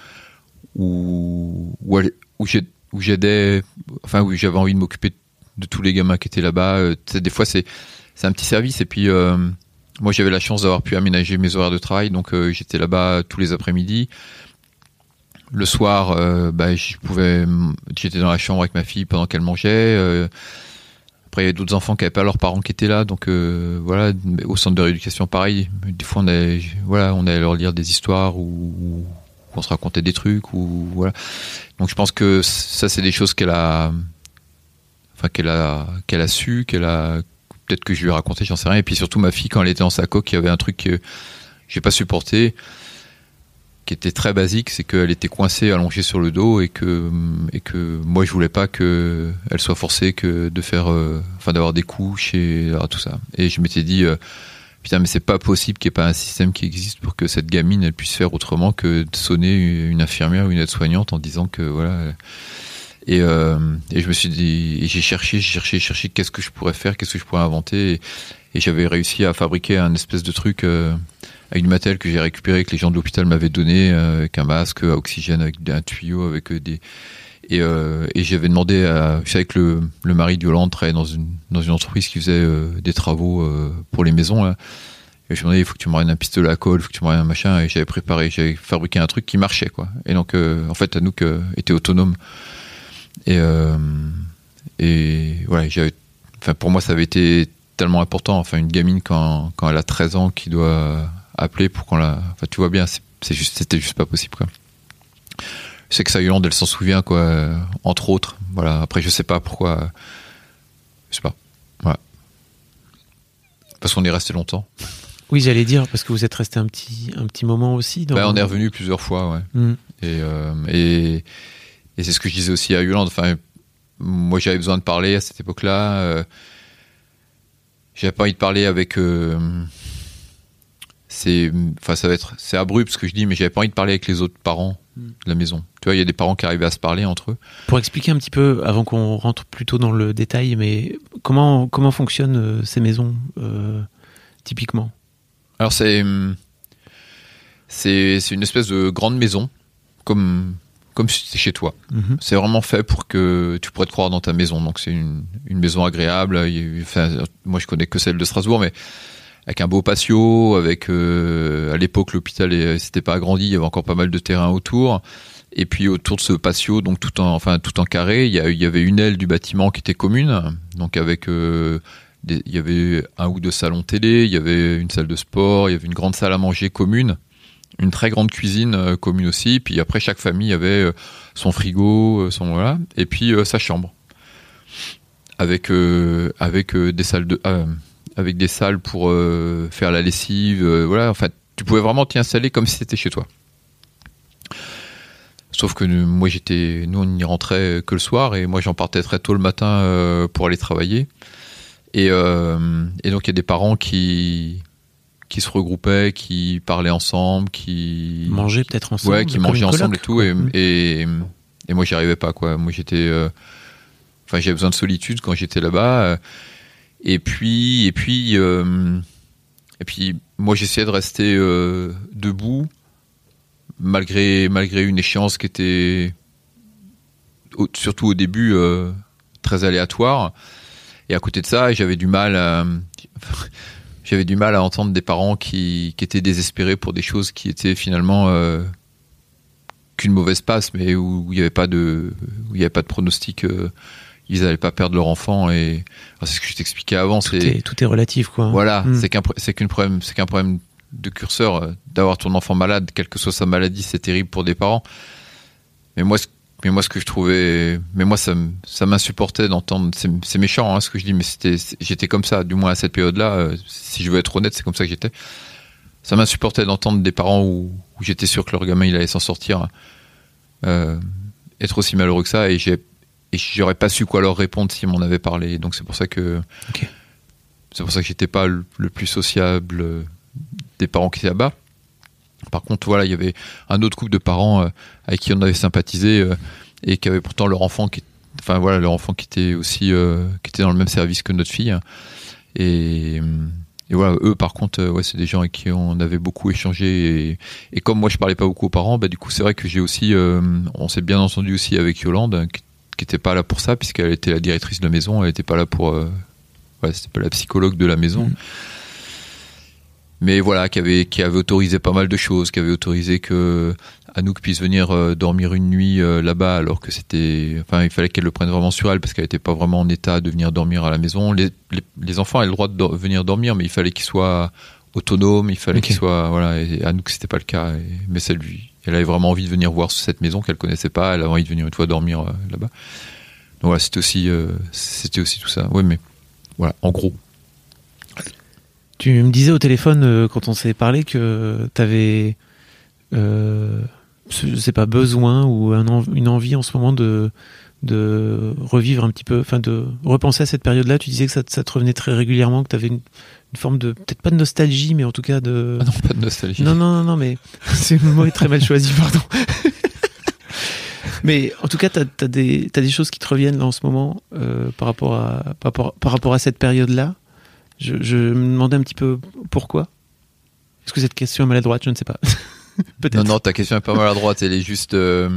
où j'aidais, enfin où j'avais envie de m'occuper de tous les gamins qui étaient là-bas. Des fois, c'est un petit service, et puis moi j'avais la chance d'avoir pu aménager mes horaires de travail, donc j'étais là-bas tous les après-midi. Le soir, j'étais dans la chambre avec ma fille pendant qu'elle mangeait. Après, il y avait d'autres enfants qui n'avaient pas leurs parents qui étaient là, donc voilà. Au centre de rééducation, pareil. Des fois, on allait leur lire des histoires, ou on se racontait des trucs, ou voilà. Donc, je pense que ça, c'est des choses qu'elle a su, peut-être que je lui ai raconté, j'en sais rien. Et puis surtout, ma fille, quand elle était dans sa coque, il y avait un truc j'ai pas supporté, qui était très basique, c'est qu'elle était coincée, allongée sur le dos, et que moi je voulais pas que elle soit forcée de faire, d'avoir des couches et tout ça. Et je m'étais dit, putain, mais c'est pas possible qu'il n'y ait pas un système qui existe pour que cette gamine elle puisse faire autrement que de sonner une infirmière ou une aide-soignante en disant que voilà. Et je me suis dit, et j'ai cherché qu'est-ce que je pourrais faire, qu'est-ce que je pourrais inventer, et j'avais réussi à fabriquer un espèce de truc avec du matériel que j'ai récupéré, que les gens de l'hôpital m'avaient donné, avec un masque à oxygène, avec un tuyau, avec des... Et j'avais demandé je savais que le mari de Yolande travaillait dans une entreprise qui faisait des travaux pour les maisons, là. Et je me demandais, il faut que tu me ramènes un pistolet à colle, il faut que tu me ramènes un machin, et j'avais fabriqué un truc qui marchait, quoi. Et donc, en fait, Anouk était autonome. Et voilà, pour moi, ça avait été tellement important. Enfin, une gamine, quand elle a 13 ans, qui doit appeler pour qu'on la... Enfin, tu vois bien, c'était juste pas possible, quoi. Je sais que ça, Yolande, elle s'en souvient, quoi, entre autres. Voilà. Après, je sais pas pourquoi. Je sais pas. Voilà. Parce qu'on est resté longtemps. Oui, j'allais dire, parce que vous êtes resté un petit moment aussi. On est revenu plusieurs fois, ouais. Et c'est ce que je disais aussi à Yolande. Enfin, moi, j'avais besoin de parler à cette époque-là. J'avais pas envie de parler avec... c'est abrupt ce que je dis, mais j'avais pas envie de parler avec les autres parents de la maison. Tu vois, il y a des parents qui arrivaient à se parler entre eux. Pour expliquer un petit peu, avant qu'on rentre plutôt dans le détail, mais comment fonctionnent ces maisons, typiquement ? Alors, c'est une espèce de grande maison, comme si c'était chez toi. Mm-hmm. C'est vraiment fait pour que tu pourrais te croire dans ta maison. Donc, c'est une maison agréable. Moi, je connais que celle de Strasbourg, mais avec un beau patio, avec à l'époque l'hôpital s'était pas agrandi, il y avait encore pas mal de terrain autour. Et puis autour de ce patio, donc tout en carré, il y avait une aile du bâtiment qui était commune. Donc avec il y avait un ou deux salons télé, il y avait une salle de sport, il y avait une grande salle à manger commune, une très grande cuisine commune aussi. Puis après, chaque famille avait son frigo, voilà, et puis sa chambre avec des salles avec des salles pour faire la lessive, voilà. Enfin, tu pouvais vraiment t'y installer comme si c'était chez toi. Sauf que nous, on n'y rentrait que le soir, et moi, j'en partais très tôt le matin pour aller travailler. Et donc, il y a des parents qui se regroupaient, qui parlaient ensemble, qui mangeaient peut-être ensemble. Ouais, qui mangeaient ensemble et tout. Et moi, j'y arrivais pas, quoi. Moi, j'avais besoin de solitude quand j'étais là-bas. Et puis, moi, j'essayais de rester debout, malgré une échéance qui était, surtout au début, très aléatoire. Et à côté de ça, j'avais du mal à entendre des parents qui étaient désespérés pour des choses qui étaient finalement qu'une mauvaise passe, mais où il n'y avait pas de pronostic. Ils n'allaient pas perdre leur enfant, et c'est ce que je t'expliquais avant. Tout est relatif, quoi. Voilà, c'est qu'un problème de curseur. D'avoir ton enfant malade, quelle que soit sa maladie, c'est terrible pour des parents. Mais moi, ce que je trouvais, ça m'insupportait d'entendre. C'est méchant, hein, ce que je dis, mais j'étais comme ça, du moins à cette période-là. Si je veux être honnête, c'est comme ça que j'étais. Ça m'insupportait d'entendre des parents où j'étais sûr que leur gamin il allait s'en sortir, être aussi malheureux que ça, et j'aurais pas su quoi leur répondre s'ils m'en avaient parlé. Donc c'est pour ça que j'étais pas le plus sociable des parents qui étaient là-bas. Par contre, voilà, il y avait un autre couple de parents avec qui on avait sympathisé et qui avait pourtant leur enfant qui était aussi qui était dans le même service que notre fille. Et voilà, eux par contre, c'est des gens avec qui on avait beaucoup échangé, et comme moi je parlais pas beaucoup aux parents, du coup c'est vrai que j'ai aussi on s'est bien entendu aussi avec Yolande, qui était pas là pour ça, puisqu'elle était la directrice de la maison, elle était pas là pour c'était pas la psychologue de la maison. Mais voilà, qui avait autorisé pas mal de choses, qui avait autorisé que Anouk puisse venir dormir une nuit là-bas, alors que il fallait qu'elle le prenne vraiment sur elle, parce qu'elle était pas vraiment en état de venir dormir à la maison. Les enfants avaient le droit de venir dormir, mais il fallait qu'ils soient autonomes, il fallait qu'ils soient, voilà, et Anouk c'était pas le cas, mais elle avait vraiment envie de venir voir cette maison qu'elle connaissait pas, elle avait envie de venir une fois dormir là-bas. Donc voilà, c'était aussi tout ça. Ouais, mais voilà, en gros. Tu me disais au téléphone quand on s'est parlé que t'avais, je sais pas, besoin ou une envie en ce moment de revivre un petit peu, enfin de repenser à cette période-là. Tu disais que ça te revenait très régulièrement, que tu avais une forme de, peut-être pas de nostalgie, mais en tout cas de... Ah non, pas de nostalgie. Non, mais le mot est très mal choisi, pardon. Mais en tout cas, t'as des choses qui te reviennent là en ce moment par rapport à cette période-là. Je me demandais un petit peu pourquoi. Est-ce que cette question est maladroite? Je ne sais pas. Peut-être. Non, ta question est pas maladroite. Elle est juste...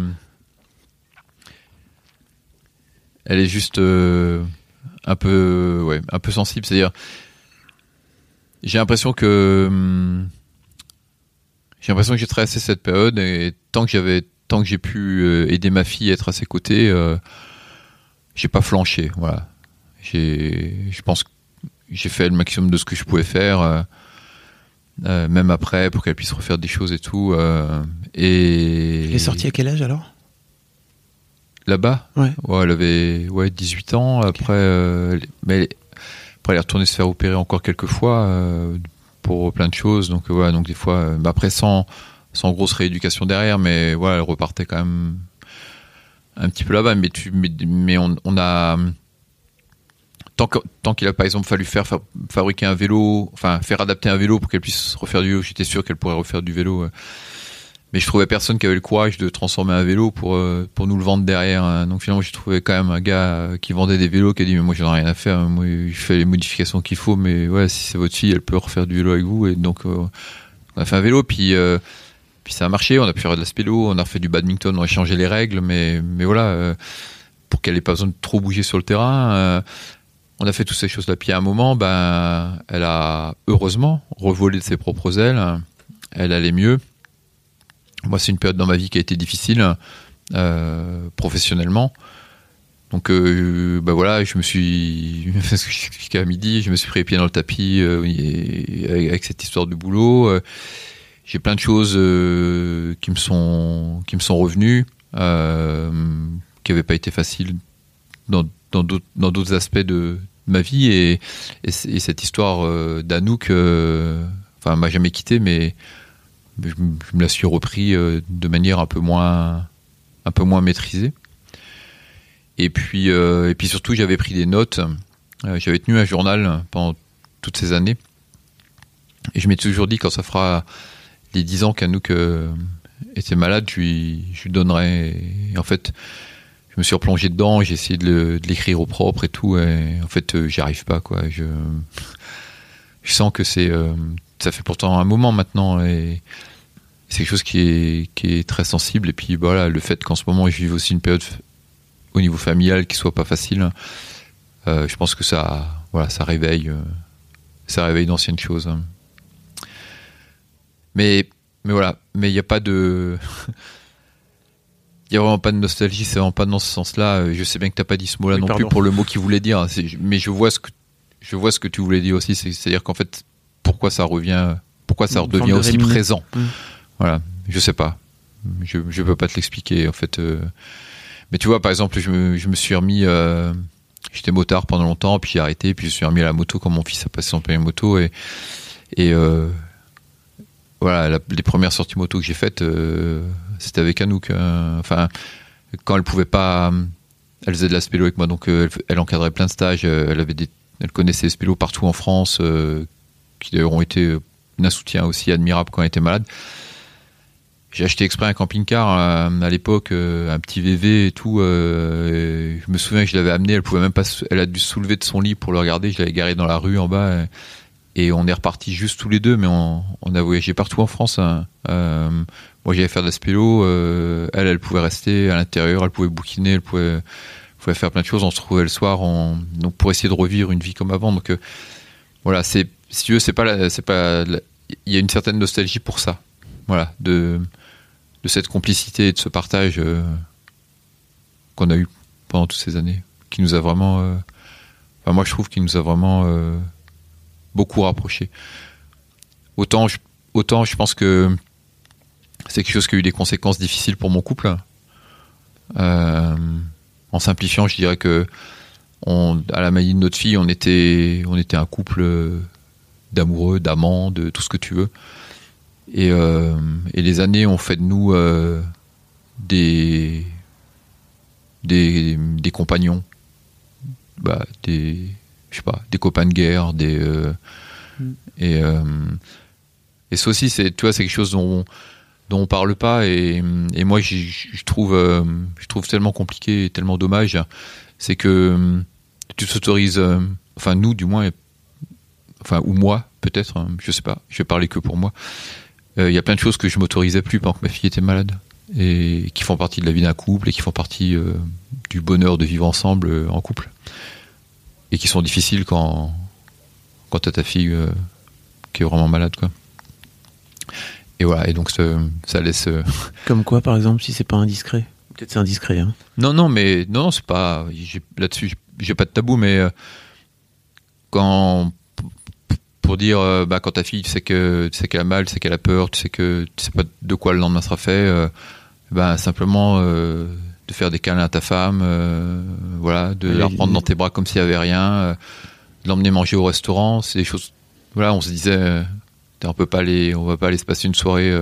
un peu sensible. C'est-à-dire, j'ai l'impression que j'ai traversé cette période et tant que j'ai pu aider ma fille à être à ses côtés, j'ai pas flanché. Voilà. Je pense que j'ai fait le maximum de ce que je pouvais faire, même après, pour qu'elle puisse refaire des choses et tout. Et elle est sortie à quel âge alors? Là-bas, ouais, elle avait 18 ans. Après, mais après, elle est retournée se faire opérer encore quelques fois pour plein de choses. Donc voilà, donc des fois, après sans grosse rééducation derrière, mais voilà, elle repartait quand même un petit peu là-bas. Mais on a tant qu'il a par exemple fallu fabriquer un vélo, enfin faire adapter un vélo pour qu'elle puisse refaire du vélo. J'étais sûr qu'elle pourrait refaire du vélo. Mais je trouvais personne qui avait le courage de transformer un vélo pour nous le vendre derrière. Hein. Donc finalement, j'ai trouvé quand même un gars qui vendait des vélos qui a dit mais moi j'en ai rien à faire. Moi je fais les modifications qu'il faut, mais ouais, si c'est votre fille, elle peut refaire du vélo avec vous. Et donc on a fait un vélo, puis ça a marché. On a pu faire de la spélo, on a refait du badminton, on a changé les règles, mais voilà, pour qu'elle ait pas besoin de trop bouger sur le terrain. On a fait toutes ces choses-là. Puis à un moment, elle a heureusement revolé de ses propres ailes. Elle allait mieux. Moi, c'est une période dans ma vie qui a été difficile professionnellement. Donc, voilà, je me suis, ce que j'expliquais à midi, je me suis pris les pieds dans le tapis avec cette histoire de boulot. J'ai plein de choses qui me sont revenues, qui n'avaient pas été faciles dans d'autres aspects de ma vie. Et cette histoire d'Anouk, m'a jamais quitté, mais je me la suis repris de manière un peu moins maîtrisée. Et puis surtout, j'avais pris des notes. J'avais tenu un journal pendant toutes ces années. Et je m'étais toujours dit, quand ça fera les 10 ans qu'Anouk était malade, je lui donnerai. Et en fait, je me suis replongé dedans. J'ai essayé de l'écrire au propre et tout. Et en fait, j'y arrive pas, quoi. Je sens que ça fait pourtant un moment maintenant, et c'est quelque chose qui est très sensible. Et puis voilà, le fait qu'en ce moment je vive aussi une période au niveau familial qui soit pas facile, je pense que ça réveille d'anciennes choses. Mais voilà, mais il y a pas de il y a vraiment pas de nostalgie, c'est vraiment pas dans ce sens-là. Je sais bien que t'as pas dit ce mot-là non plus pour le mot qu'il voulait dire, mais je vois ce que tu voulais dire aussi, c'est-à-dire qu'en fait, pourquoi ça redevient aussi présent. Voilà, je sais pas. Je peux pas te l'expliquer, en fait. Mais tu vois, par exemple, je me suis remis... j'étais motard pendant longtemps, puis j'ai arrêté, puis je suis remis à la moto quand mon fils a passé son permis moto. Et voilà, les premières sorties moto que j'ai faites, c'était avec Anouk. Quand elle pouvait pas... Elle faisait de la spélo avec moi, donc elle encadrait plein de stages. Elle connaissait les spélos partout en France, qui d'ailleurs ont été un soutien aussi admirable quand elle était malade. J'ai acheté exprès un camping-car à l'époque, un petit VV et tout. Je me souviens que je l'avais amené, elle a dû se soulever de son lit pour le regarder. Je l'avais garé dans la rue en bas, et on est repartis juste tous les deux, mais on a voyagé partout en France. Moi, j'allais faire de la spélo, elle pouvait rester à l'intérieur, elle pouvait bouquiner, elle pouvait faire plein de choses. On se retrouvait le soir, donc pour essayer de revivre une vie comme avant. Donc voilà, si tu veux, il y a une certaine nostalgie pour ça. Voilà, de cette complicité et de ce partage qu'on a eu pendant toutes ces années, qui nous a vraiment, moi je trouve qu'il nous a vraiment beaucoup rapprochés. Autant je pense que c'est quelque chose qui a eu des conséquences difficiles pour mon couple. En simplifiant, je dirais que à la maladie de notre fille, on était un couple d'amoureux, d'amants, de tout ce que tu veux. Et les années ont fait de nous des compagnons, des copains de guerre, et ça aussi, c'est quelque chose dont on parle pas, et moi je trouve tellement compliqué et tellement dommage, c'est que tu t'autorises, nous du moins, ou moi peut-être, je sais pas, je vais parler que pour moi, il y a plein de choses que je m'autorisais plus pendant que ma fille était malade, et qui font partie de la vie d'un couple, et qui font partie du bonheur de vivre ensemble en couple, et qui sont difficiles quand t'as ta fille qui est vraiment malade, quoi. Et voilà, et donc ça laisse... Comme quoi, par exemple, si c'est pas indiscret? Peut-être c'est indiscret, hein. Non, mais non, c'est pas... Là-dessus, j'ai pas de tabou, mais pour dire, quand ta fille, tu sais qu'elle a mal, tu sais qu'elle a peur, tu sais pas de quoi le lendemain sera fait, simplement de faire des câlins à ta femme, de la reprendre dans tes bras comme s'il y avait rien, de l'emmener manger au restaurant, c'est des choses... Voilà, on se disait... on va pas aller se passer une soirée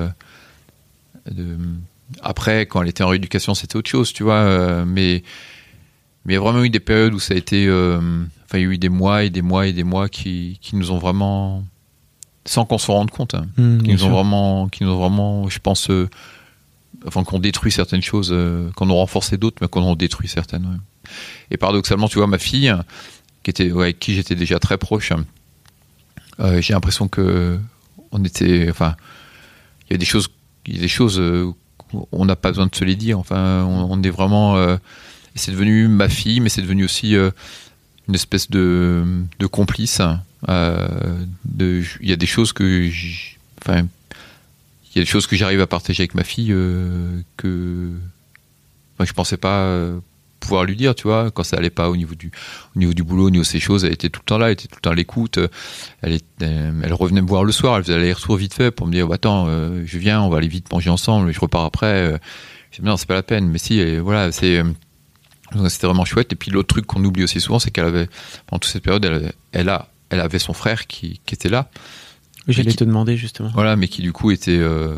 après, quand elle était en rééducation, c'était autre chose, tu vois, mais il y a vraiment eu des périodes où ça a été il y a eu des mois et des mois et des mois qui nous ont vraiment, sans qu'on s'en rende compte, qui nous ont vraiment, je pense, qu'on détruit certaines choses, qu'on a renforcé d'autres, mais qu'on en détruit certaines, ouais. Et paradoxalement, tu vois, ma fille, avec qui j'étais déjà très proche, j'ai l'impression que on était, il y a des choses on n'a pas besoin de se les dire, on est vraiment, c'est devenu ma fille, mais c'est devenu aussi une espèce de complice, il y a des choses que j'arrive à partager avec ma fille que je pensais pas pouvoir lui dire, tu vois, quand ça allait pas au niveau du boulot, au niveau de ces choses, elle était tout le temps là, elle était tout le temps à l'écoute, elle revenait me voir le soir, elle faisait aller-retour vite fait pour me dire attends, je viens, on va aller vite manger ensemble, je repars après. Je dis non, c'est pas la peine, mais si, et voilà, c'était vraiment chouette. Et puis l'autre truc qu'on oublie aussi souvent, c'est qu'elle avait, pendant toute cette période, elle avait son frère qui était là. J'allais te demander justement. Voilà, mais qui du coup était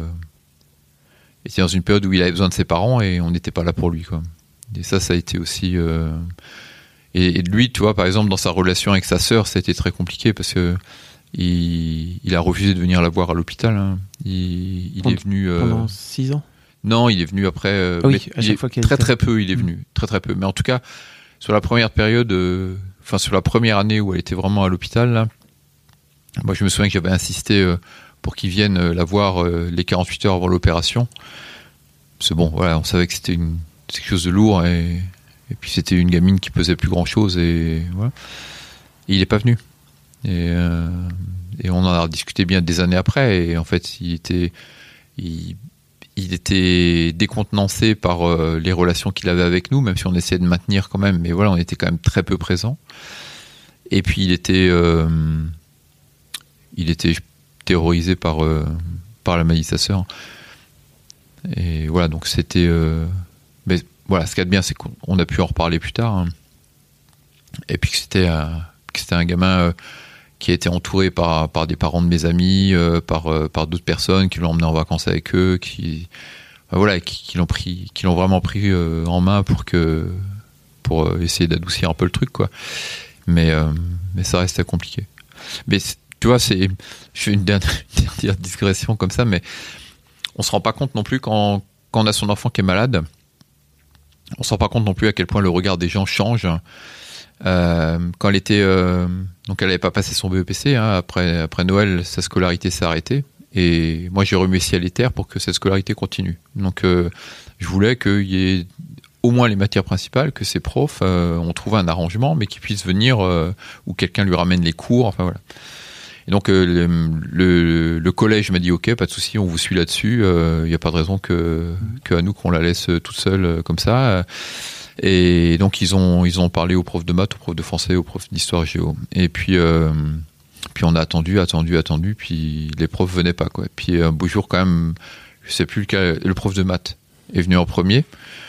dans une période où il avait besoin de ses parents et on n'était pas là pour lui, quoi. Et ça a été aussi... Et lui, tu vois, par exemple, dans sa relation avec sa sœur, ça a été très compliqué parce que il a refusé de venir la voir à l'hôpital, hein. Il est venu... Pendant 6 ans? Non, il est venu après... oui, à chaque fois qu'il très peu, il est venu. Très peu. Mais en tout cas, sur la première période, sur la première année où elle était vraiment à l'hôpital, là, moi, je me souviens que j'avais insisté pour qu'il vienne la voir les 48 heures avant l'opération. C'est bon, voilà, on savait que c'était quelque chose de lourd et puis c'était une gamine qui pesait plus grand chose et voilà. Et il est pas venu et on en a discuté bien des années après et en fait il était décontenancé par les relations qu'il avait avec nous, même si on essayait de maintenir quand même, mais voilà, on était quand même très peu présents. Et puis il était terrorisé par la maladie de sa sœur et voilà, donc c'était mais voilà, ce qu'il y a de bien, c'est qu'on a pu en reparler plus tard, hein. Et puis que c'était un gamin qui a été entouré par des parents de mes amis, par d'autres personnes qui l'ont emmené en vacances avec eux, qui l'ont vraiment pris en main pour essayer d'adoucir un peu le truc, quoi. Mais ça restait compliqué. Mais tu vois, je fais une dernière digression comme ça, mais on se rend pas compte non plus quand on a son enfant qui est malade. On se rend pas compte non plus à quel point le regard des gens change. Quand elle était, donc elle avait pas passé son BEPC, hein, après Noël, sa scolarité s'est arrêtée. Et moi, j'ai remué ciel et terre pour que cette scolarité continue. Donc, je voulais qu'il y ait au moins les matières principales, que ses profs ont trouvé un arrangement, mais qu'ils puissent venir ou quelqu'un lui ramène les cours. Enfin voilà. Et donc le collège m'a dit ok, pas de souci, on vous suit là-dessus. Il n'y a pas de raison que Anouk qu'on la laisse toute seule comme ça. Et donc ils ont parlé aux profs de maths, aux profs de français, aux profs d'histoire géo. Et puis on a attendu, puis les profs venaient pas, quoi. Et puis un beau jour quand même, je sais plus lequel, le prof de maths est venu en premier.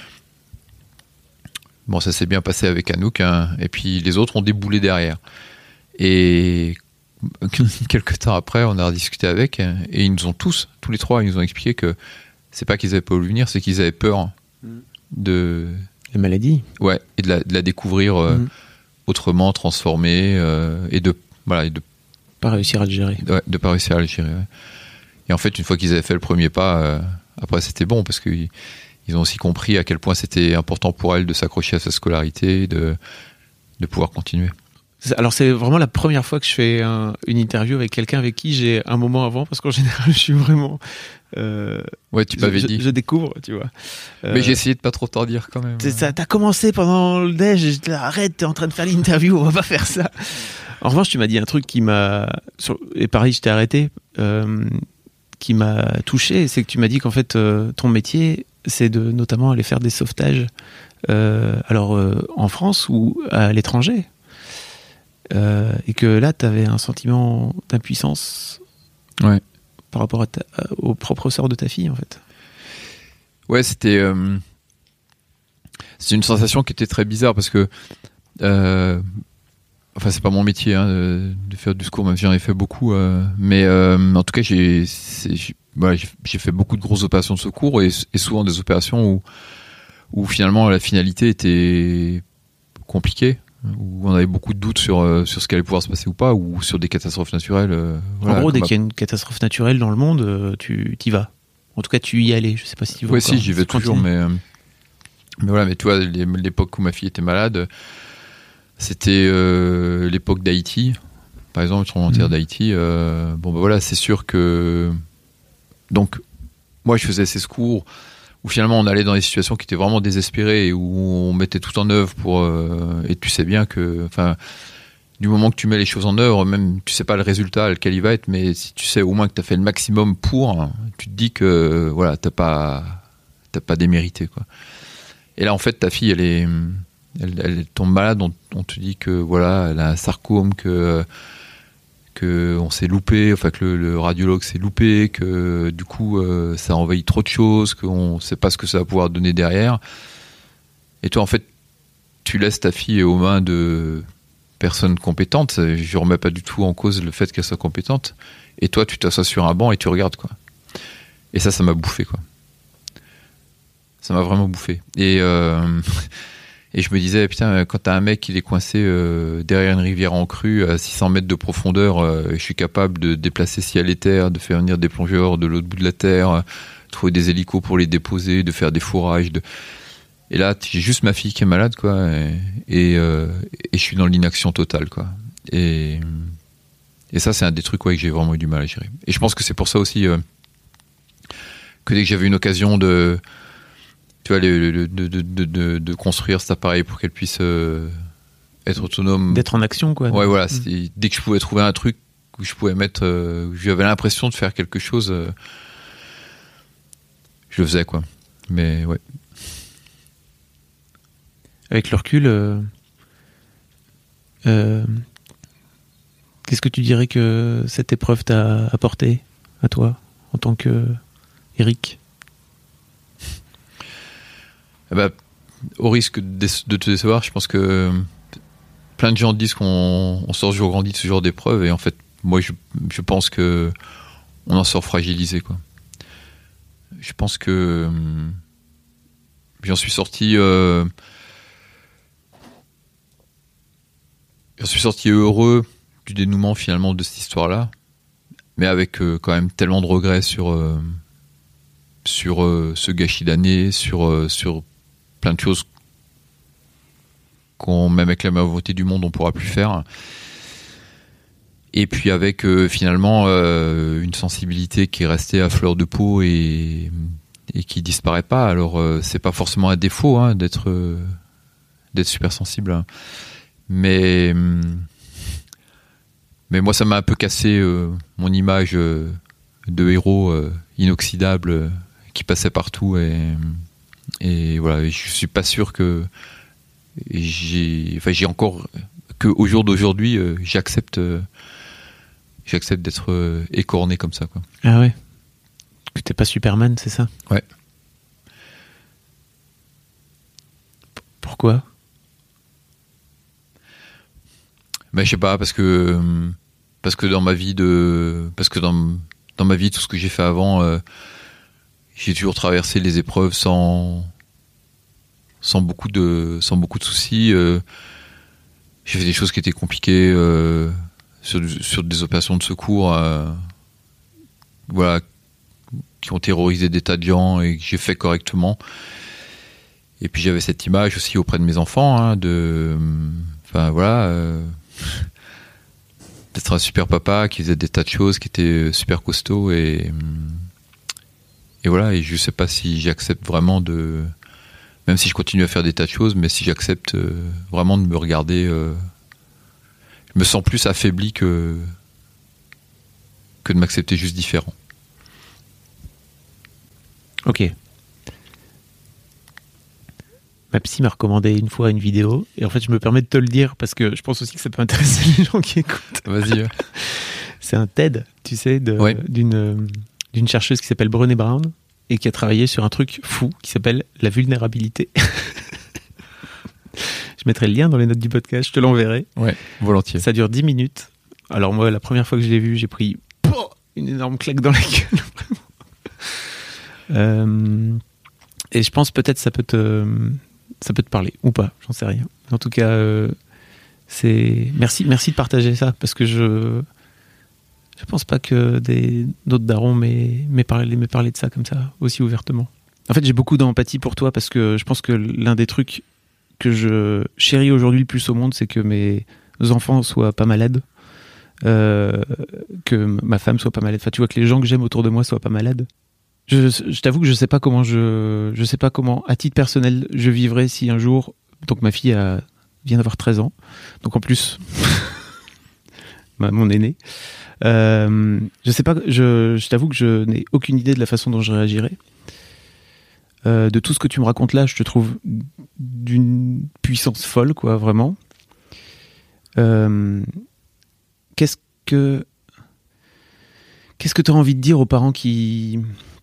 Bon, ça s'est bien passé avec Anouk, hein, et puis les autres ont déboulé derrière. Et quelques temps après, on a rediscuté avec, et ils nous ont tous les trois, ils nous ont expliqué que c'est pas qu'ils avaient pas voulu venir, c'est qu'ils avaient peur de La maladie. Ouais, et de la découvrir autrement, transformée, et de Pas réussir à le gérer. de pas réussir à le gérer. Ouais. Et en fait, une fois qu'ils avaient fait le premier pas, après c'était bon parce qu'ils ont aussi compris à quel point c'était important pour elle de s'accrocher à sa scolarité, de pouvoir continuer. Alors c'est vraiment la première fois que je fais une interview avec quelqu'un avec qui j'ai un moment avant, parce qu'en général je suis vraiment Ouais, tu m'avais dit. Je découvre, tu vois. Mais j'ai essayé de pas trop t'en dire quand même. Ça, t'as commencé pendant le déj, et j'étais là, arrête, t'es en train de faire l'interview, on va pas faire ça. En revanche, tu m'as dit un truc qui m'a, et pareil, je t'ai arrêté, qui m'a touché, c'est que tu m'as dit qu'en fait, ton métier, c'est de notamment aller faire des sauvetages, en France ou à l'étranger. Et que là, t'avais un sentiment d'impuissance. Ouais. Par rapport au propre sort de ta fille, en fait. Ouais, c'est une sensation qui était très bizarre parce que, c'est pas mon métier de faire du secours, même si j'en ai fait beaucoup, mais en tout cas, j'ai fait beaucoup de grosses opérations de secours et souvent des opérations où finalement la finalité était compliquée, où on avait beaucoup de doutes sur ce qui allait pouvoir se passer ou pas, ou sur des catastrophes naturelles. En gros, dès qu'il y a une catastrophe naturelle dans le monde, tu t'y vas. En tout cas, tu y allais. Je sais pas si tu vas. Ouais, si, j'y vais toujours, mais voilà. Mais tu vois, l'époque où ma fille était malade, c'était l'époque d'Haïti, par exemple, le tremblement de terre d'Haïti. Voilà, c'est sûr que donc moi, je faisais ces secours où finalement on allait dans des situations qui étaient vraiment désespérées et où on mettait tout en œuvre pour et tu sais bien que du moment que tu mets les choses en œuvre, même tu sais pas le résultat lequel il va être, mais si tu sais au moins que tu as fait le maximum pour, tu te dis que voilà, t'as pas démérité, quoi. Et là en fait ta fille elle tombe malade, on te dit que voilà, elle a un sarcome, que on s'est loupé, que le radiologue s'est loupé, que du coup ça envahit trop de choses, qu'on sait pas ce que ça va pouvoir donner derrière. Et toi en fait tu laisses ta fille aux mains de personnes compétentes. Je remets pas du tout en cause le fait qu'elle soit compétente. Et toi tu t'assois sur un banc et tu regardes, quoi. Et ça m'a bouffé, quoi. Ça m'a vraiment bouffé. Et je me disais, putain, quand t'as un mec qui est coincé derrière une rivière en crue à 600 mètres de profondeur, je suis capable de déplacer ciel et terre, de faire venir des plongeurs de l'autre bout de la terre, trouver des hélicos pour les déposer, de faire des fourrages. Et là, j'ai juste ma fille qui est malade, quoi, et je suis dans l'inaction totale, quoi. Et ça, c'est un des trucs, que j'ai vraiment eu du mal à gérer. Et je pense que c'est pour ça aussi que dès que j'avais une occasion de construire cet appareil pour qu'elle puisse être autonome, d'être en action, quoi. Ouais, voilà. Dès que je pouvais trouver un truc où je pouvais mettre, où j'avais l'impression de faire quelque chose, je le faisais, quoi. Mais ouais. Avec le recul, qu'est-ce que tu dirais que cette épreuve t'a apporté à toi en tant que Eric? Au risque de te décevoir, je pense que plein de gens disent qu'on sort toujours grandi de ce genre d'épreuve, et en fait, moi, je pense que on en sort fragilisé, quoi. Je pense que j'en suis sorti heureux du dénouement finalement de cette histoire-là, mais avec quand même tellement de regrets sur ce gâchis d'années, sur plein de choses qu'on, même avec la meilleure volonté du monde, on pourra plus faire. Et puis avec finalement une sensibilité qui est restée à fleur de peau et qui disparaît pas. Alors c'est pas forcément un défaut d'être super sensible, mais moi ça m'a un peu cassé mon image de héros inoxydable qui passait partout, et voilà, je suis pas sûr que j'ai encore, que au jour d'aujourd'hui j'accepte d'être écorné comme ça, quoi. Ah ouais, que t'es pas Superman, c'est ça? Ouais. Pourquoi? Je sais pas, parce que parce que dans ma vie dans ma vie, tout ce que j'ai fait avant, j'ai toujours traversé les épreuves sans beaucoup de soucis. J'ai fait des choses qui étaient compliquées sur des opérations de secours, voilà, qui ont terrorisé des tas de gens et que j'ai fait correctement. Et puis j'avais cette image aussi auprès de mes enfants, d'être un super papa qui faisait des tas de choses, qui était super costaud et voilà. Et je sais pas si j'accepte vraiment même si je continue à faire des tas de choses, mais si j'accepte vraiment de me regarder, je me sens plus affaibli que de m'accepter juste différent. Ok. Ma psy m'a recommandé une fois une vidéo, et en fait je me permets de te le dire parce que je pense aussi que ça peut intéresser les gens qui écoutent. Vas-y. C'est un TED, tu sais, d'une chercheuse qui s'appelle Brené Brown et qui a travaillé sur un truc fou qui s'appelle la vulnérabilité. Je mettrai le lien dans les notes du podcast, je te l'enverrai. Ouais, volontiers. Ça dure 10 minutes. Alors moi, la première fois que je l'ai vu, j'ai pris une énorme claque dans la gueule. Et je pense peut-être ça peut te parler ou pas, j'en sais rien. En tout cas, merci de partager ça, parce que je pense pas que d'autres darons m'aient parlé de ça comme ça, aussi ouvertement. En fait, j'ai beaucoup d'empathie pour toi, parce que je pense que l'un des trucs que je chéris aujourd'hui le plus au monde, c'est que mes enfants soient pas malades, que ma femme soit pas malade. Enfin, tu vois, que les gens que j'aime autour de moi soient pas malades. Je t'avoue que je sais pas comment à titre personnel je vivrais si un jour, donc ma fille vient d'avoir 13 ans, donc en plus mon aîné, je sais pas, je t'avoue que je n'ai aucune idée de la façon dont je réagirais. De tout ce que tu me racontes là, je te trouve d'une puissance folle, quoi, vraiment. Qu'est-ce que tu as envie de dire aux parents qui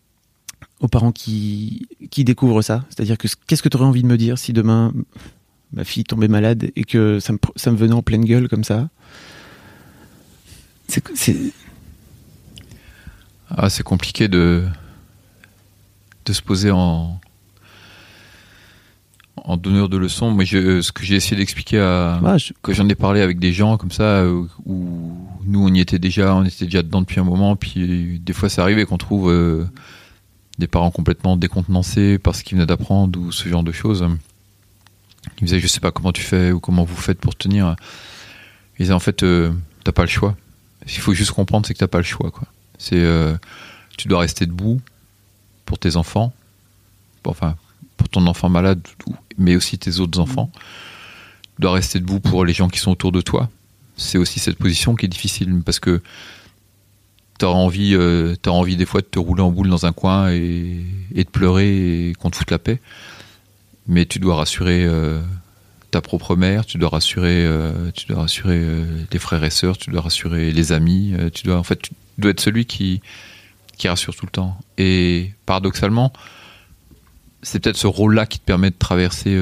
découvrent ça? C'est-à-dire que qu'est-ce que tu aurais envie de me dire si demain ma fille tombait malade et que ça me venait en pleine gueule comme ça? C'est compliqué de se poser en donneur de leçons. Moi, ce que j'ai essayé d'expliquer quand j'en ai parlé avec des gens comme ça, où nous on était déjà dedans depuis un moment, puis des fois ça arrivait qu'on trouve des parents complètement décontenancés par ce qu'ils venaient d'apprendre ou ce genre de choses. Ils me disaient, je sais pas comment tu fais ou comment vous faites pour tenir. Ils disaient, en fait, t'as pas le choix. Ce qu'il faut juste comprendre, c'est que t'as pas le choix, quoi. Tu dois rester debout pour tes enfants, pour ton enfant malade, mais aussi tes autres enfants. Tu dois rester debout pour les gens qui sont autour de toi. C'est aussi cette position qui est difficile, parce que t'auras envie des fois de te rouler en boule dans un coin et de pleurer et qu'on te foute la paix. Mais tu dois rassurer ta propre mère, tu dois rassurer tes frères et sœurs, tu dois rassurer les amis, tu dois être celui qui rassure tout le temps. Et paradoxalement, c'est peut-être ce rôle-là qui te permet de traverser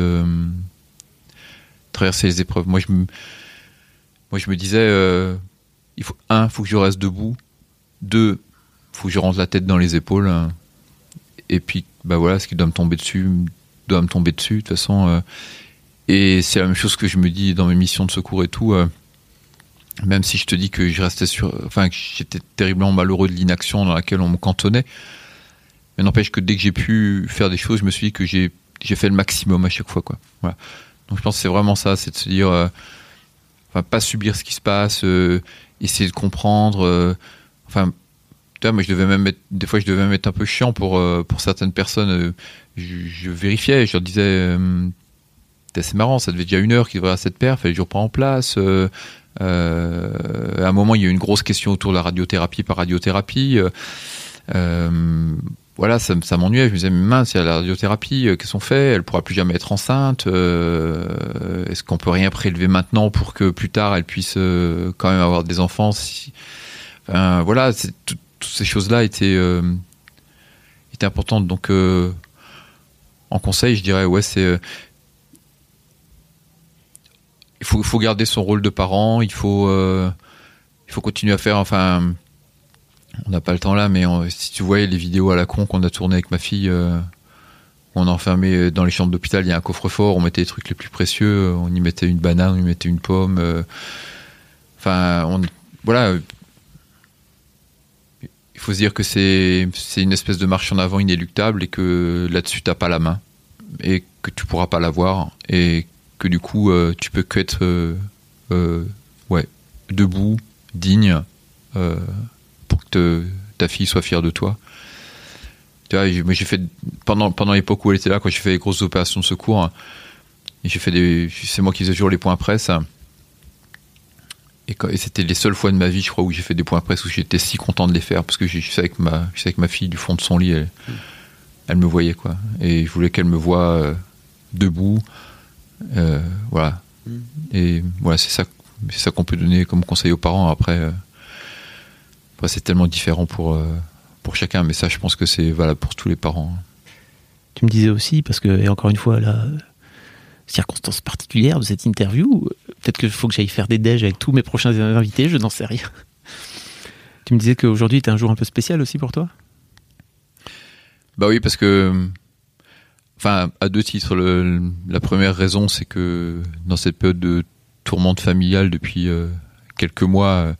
les épreuves. Moi, je me disais, il faut que je reste debout. 2, faut que je rentre la tête dans les épaules. Et puis, voilà, ce qui doit me tomber dessus, de toute façon. Et c'est la même chose que je me dis dans mes missions de secours et tout. Même si je te dis que que j'étais terriblement malheureux de l'inaction dans laquelle on me cantonnait. Mais n'empêche que dès que j'ai pu faire des choses, je me suis dit que j'ai fait le maximum à chaque fois, quoi. Voilà. Donc je pense que c'est vraiment ça, c'est de se dire, pas subir ce qui se passe, essayer de comprendre. Moi, je devais même être un peu chiant pour certaines personnes. Je vérifiais, je leur disais, c'est marrant, ça devait déjà 1 heure qu'il devrait avoir cette perf, elle est toujours pas en place. À un moment, il y a eu une grosse question autour de la radiothérapie par radiothérapie. Voilà, ça m'ennuyait. Je me disais, mais mince, il y a la radiothérapie, qu'est-ce qu'on fait? Elle pourra plus jamais être enceinte. Est-ce qu'on peut rien prélever maintenant pour que plus tard elle puisse quand même avoir des enfants voilà, toutes ces choses-là étaient importantes. Donc, en conseil, je dirais, il faut garder son rôle de parent. Il faut il faut continuer à faire, enfin, on n'a pas le temps là, mais si tu voyais les vidéos à la con qu'on a tournées avec ma fille, on a enfermé dans les chambres d'hôpital, il y a un coffre-fort, on mettait les trucs les plus précieux, on y mettait une banane, on y mettait une pomme, voilà. Il faut se dire que c'est une espèce de marche en avant inéluctable et que là-dessus t'as pas la main et que tu pourras pas l'avoir et que du coup tu peux que être debout, digne, pour que ta fille soit fière de toi. Tu vois, j'ai fait pendant l'époque où elle était là, quand j'ai fait les grosses opérations de secours, hein, et c'est moi qui faisais toujours les points presse. Et c'était les seules fois de ma vie, je crois, où j'ai fait des points presse où j'étais si content de les faire parce que je suis avec ma fille du fond de son lit, elle me voyait quoi, et je voulais qu'elle me voie debout, voilà. Et voilà, c'est ça qu'on peut donner comme conseil aux parents. Après c'est tellement différent pour chacun, mais ça, je pense que c'est valable pour tous les parents. Tu me disais aussi, parce que, et encore une fois, la circonstance particulière de cette interview, peut-être qu'il faut que j'aille faire des déj avec tous mes prochains invités, je n'en sais rien. Tu me disais qu'aujourd'hui était un jour un peu spécial aussi pour toi ? Bah oui, parce que, enfin, à deux titres. La première raison, c'est que dans cette période de tourmente familiale depuis quelques mois,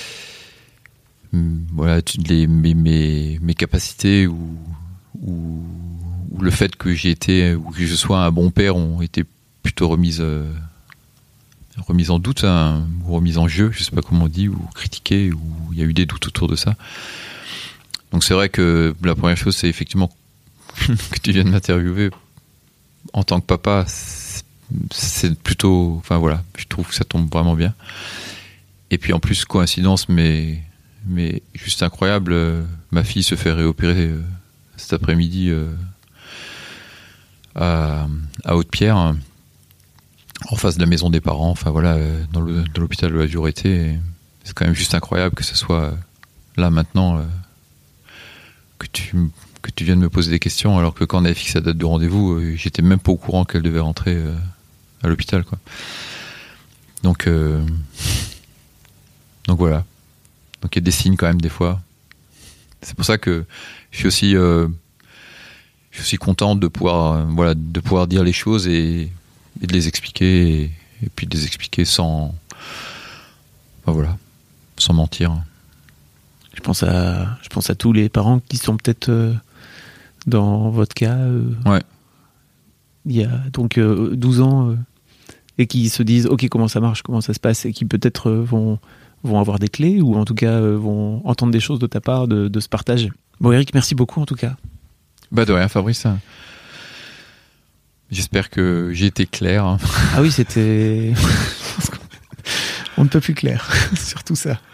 voilà, mes capacités ou le fait que j'ai été ou que je sois un bon père ont été plutôt remises en doute, hein, ou remises en jeu, je sais pas comment on dit, ou critiquées, ou il y a eu des doutes autour de ça. Donc c'est vrai que la première chose, c'est effectivement que tu viennes m'interviewer en tant que papa, c'est plutôt, enfin voilà, je trouve que ça tombe vraiment bien. Et puis en plus, coïncidence, mais juste incroyable, ma fille se fait réopérer cet après-midi à Haute-Pierre, en face de la maison des parents, enfin voilà, dans l'hôpital de la Dureté. C'est quand même juste incroyable que ce soit là maintenant, que tu viennes me poser des questions, alors que quand on avait fixé la date de rendez-vous, j'étais même pas au courant qu'elle devait rentrer à l'hôpital, quoi. Donc voilà. Donc il y a des signes quand même des fois. C'est pour ça que je suis aussi content de pouvoir dire les choses et de les expliquer et puis de les expliquer sans mentir. Je pense à tous les parents qui sont peut-être dans votre cas. Ouais. Il y a donc 12 ans et qui se disent ok, comment ça marche, comment ça se passe, et qui peut-être vont avoir des clés ou en tout cas vont entendre des choses de ta part de ce partage. Bon, Eric, merci beaucoup en tout cas. Bah de rien, Fabrice. J'espère que j'ai été clair. Hein. Ah oui, c'était... On ne peut plus clair sur tout ça.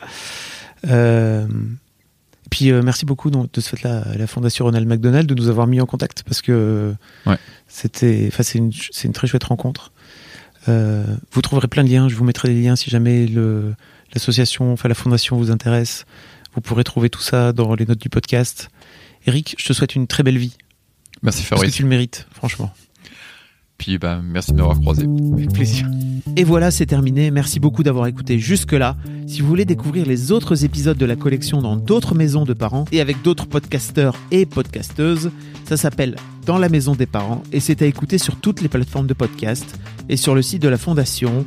Puis merci beaucoup de ce fait-là à la Fondation Ronald McDonald de nous avoir mis en contact, parce que c'est une très chouette rencontre. Vous trouverez plein de liens, je vous mettrai des liens si jamais l'association, enfin la fondation vous intéresse. Vous pourrez trouver tout ça dans les notes du podcast. Eric, je te souhaite une très belle vie. Merci Fabrice. Parce que tu le mérites, franchement. Puis merci de m'avoir croisé. Avec plaisir. Et voilà, c'est terminé. Merci beaucoup d'avoir écouté jusque-là. Si vous voulez découvrir les autres épisodes de la collection dans d'autres maisons de parents et avec d'autres podcasteurs et podcasteuses, ça s'appelle Dans la maison des parents et c'est à écouter sur toutes les plateformes de podcast et sur le site de la Fondation,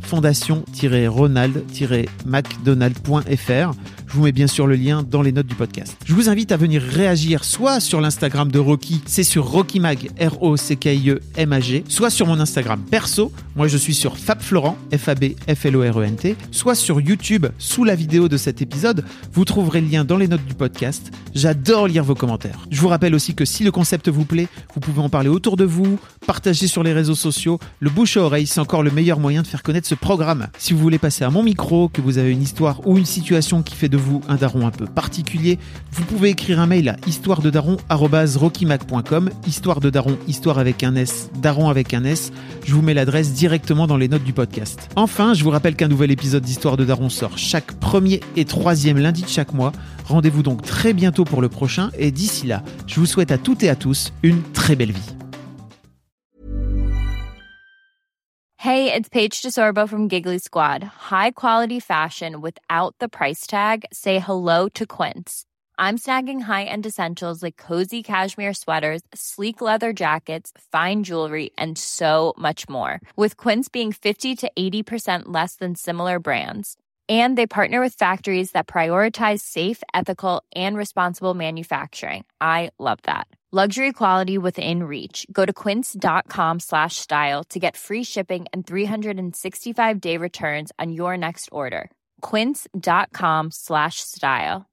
fondation-ronald-mcdonald.fr. Je vous mets bien sûr le lien dans les notes du podcast. Je vous invite à venir réagir soit sur l'Instagram de Rocky, c'est sur RockyMag, ROCKIEMAG, soit sur mon Instagram perso, moi je suis sur FabFlorent, FABFLORENT, soit sur YouTube, sous la vidéo de cet épisode, vous trouverez le lien dans les notes du podcast. J'adore lire vos commentaires. Je vous rappelle aussi que si le concept vous plaît, vous pouvez en parler autour de vous, partager sur les réseaux sociaux. Le bouche à oreille, c'est encore le meilleur moyen de faire connaître ce programme. Si vous voulez passer à mon micro, que vous avez une histoire ou une situation qui fait de vous un daron un peu particulier, vous pouvez écrire un mail à histoirededaron@rockymag.com. Histoire de daron, histoire avec un S, daron avec un S. Je vous mets l'adresse directement dans les notes du podcast. Enfin, je vous rappelle qu'un nouvel épisode d'Histoire de Daron sort chaque premier et troisième lundi de chaque mois. Rendez-vous donc très bientôt pour le prochain et d'ici là, je vous souhaite à toutes et à tous une très belle vie. Hey, it's Paige DeSorbo from Giggly Squad. High quality fashion without the price tag. Say hello to Quince. I'm snagging high-end essentials like cozy cashmere sweaters, sleek leather jackets, fine jewelry, and so much more. With Quince being 50 to 80% less than similar brands. And they partner with factories that prioritize safe, ethical, and responsible manufacturing. I love that. Luxury quality within reach. Go to quince.com/style to get free shipping and 365-day returns on your next order. Quince.com/style.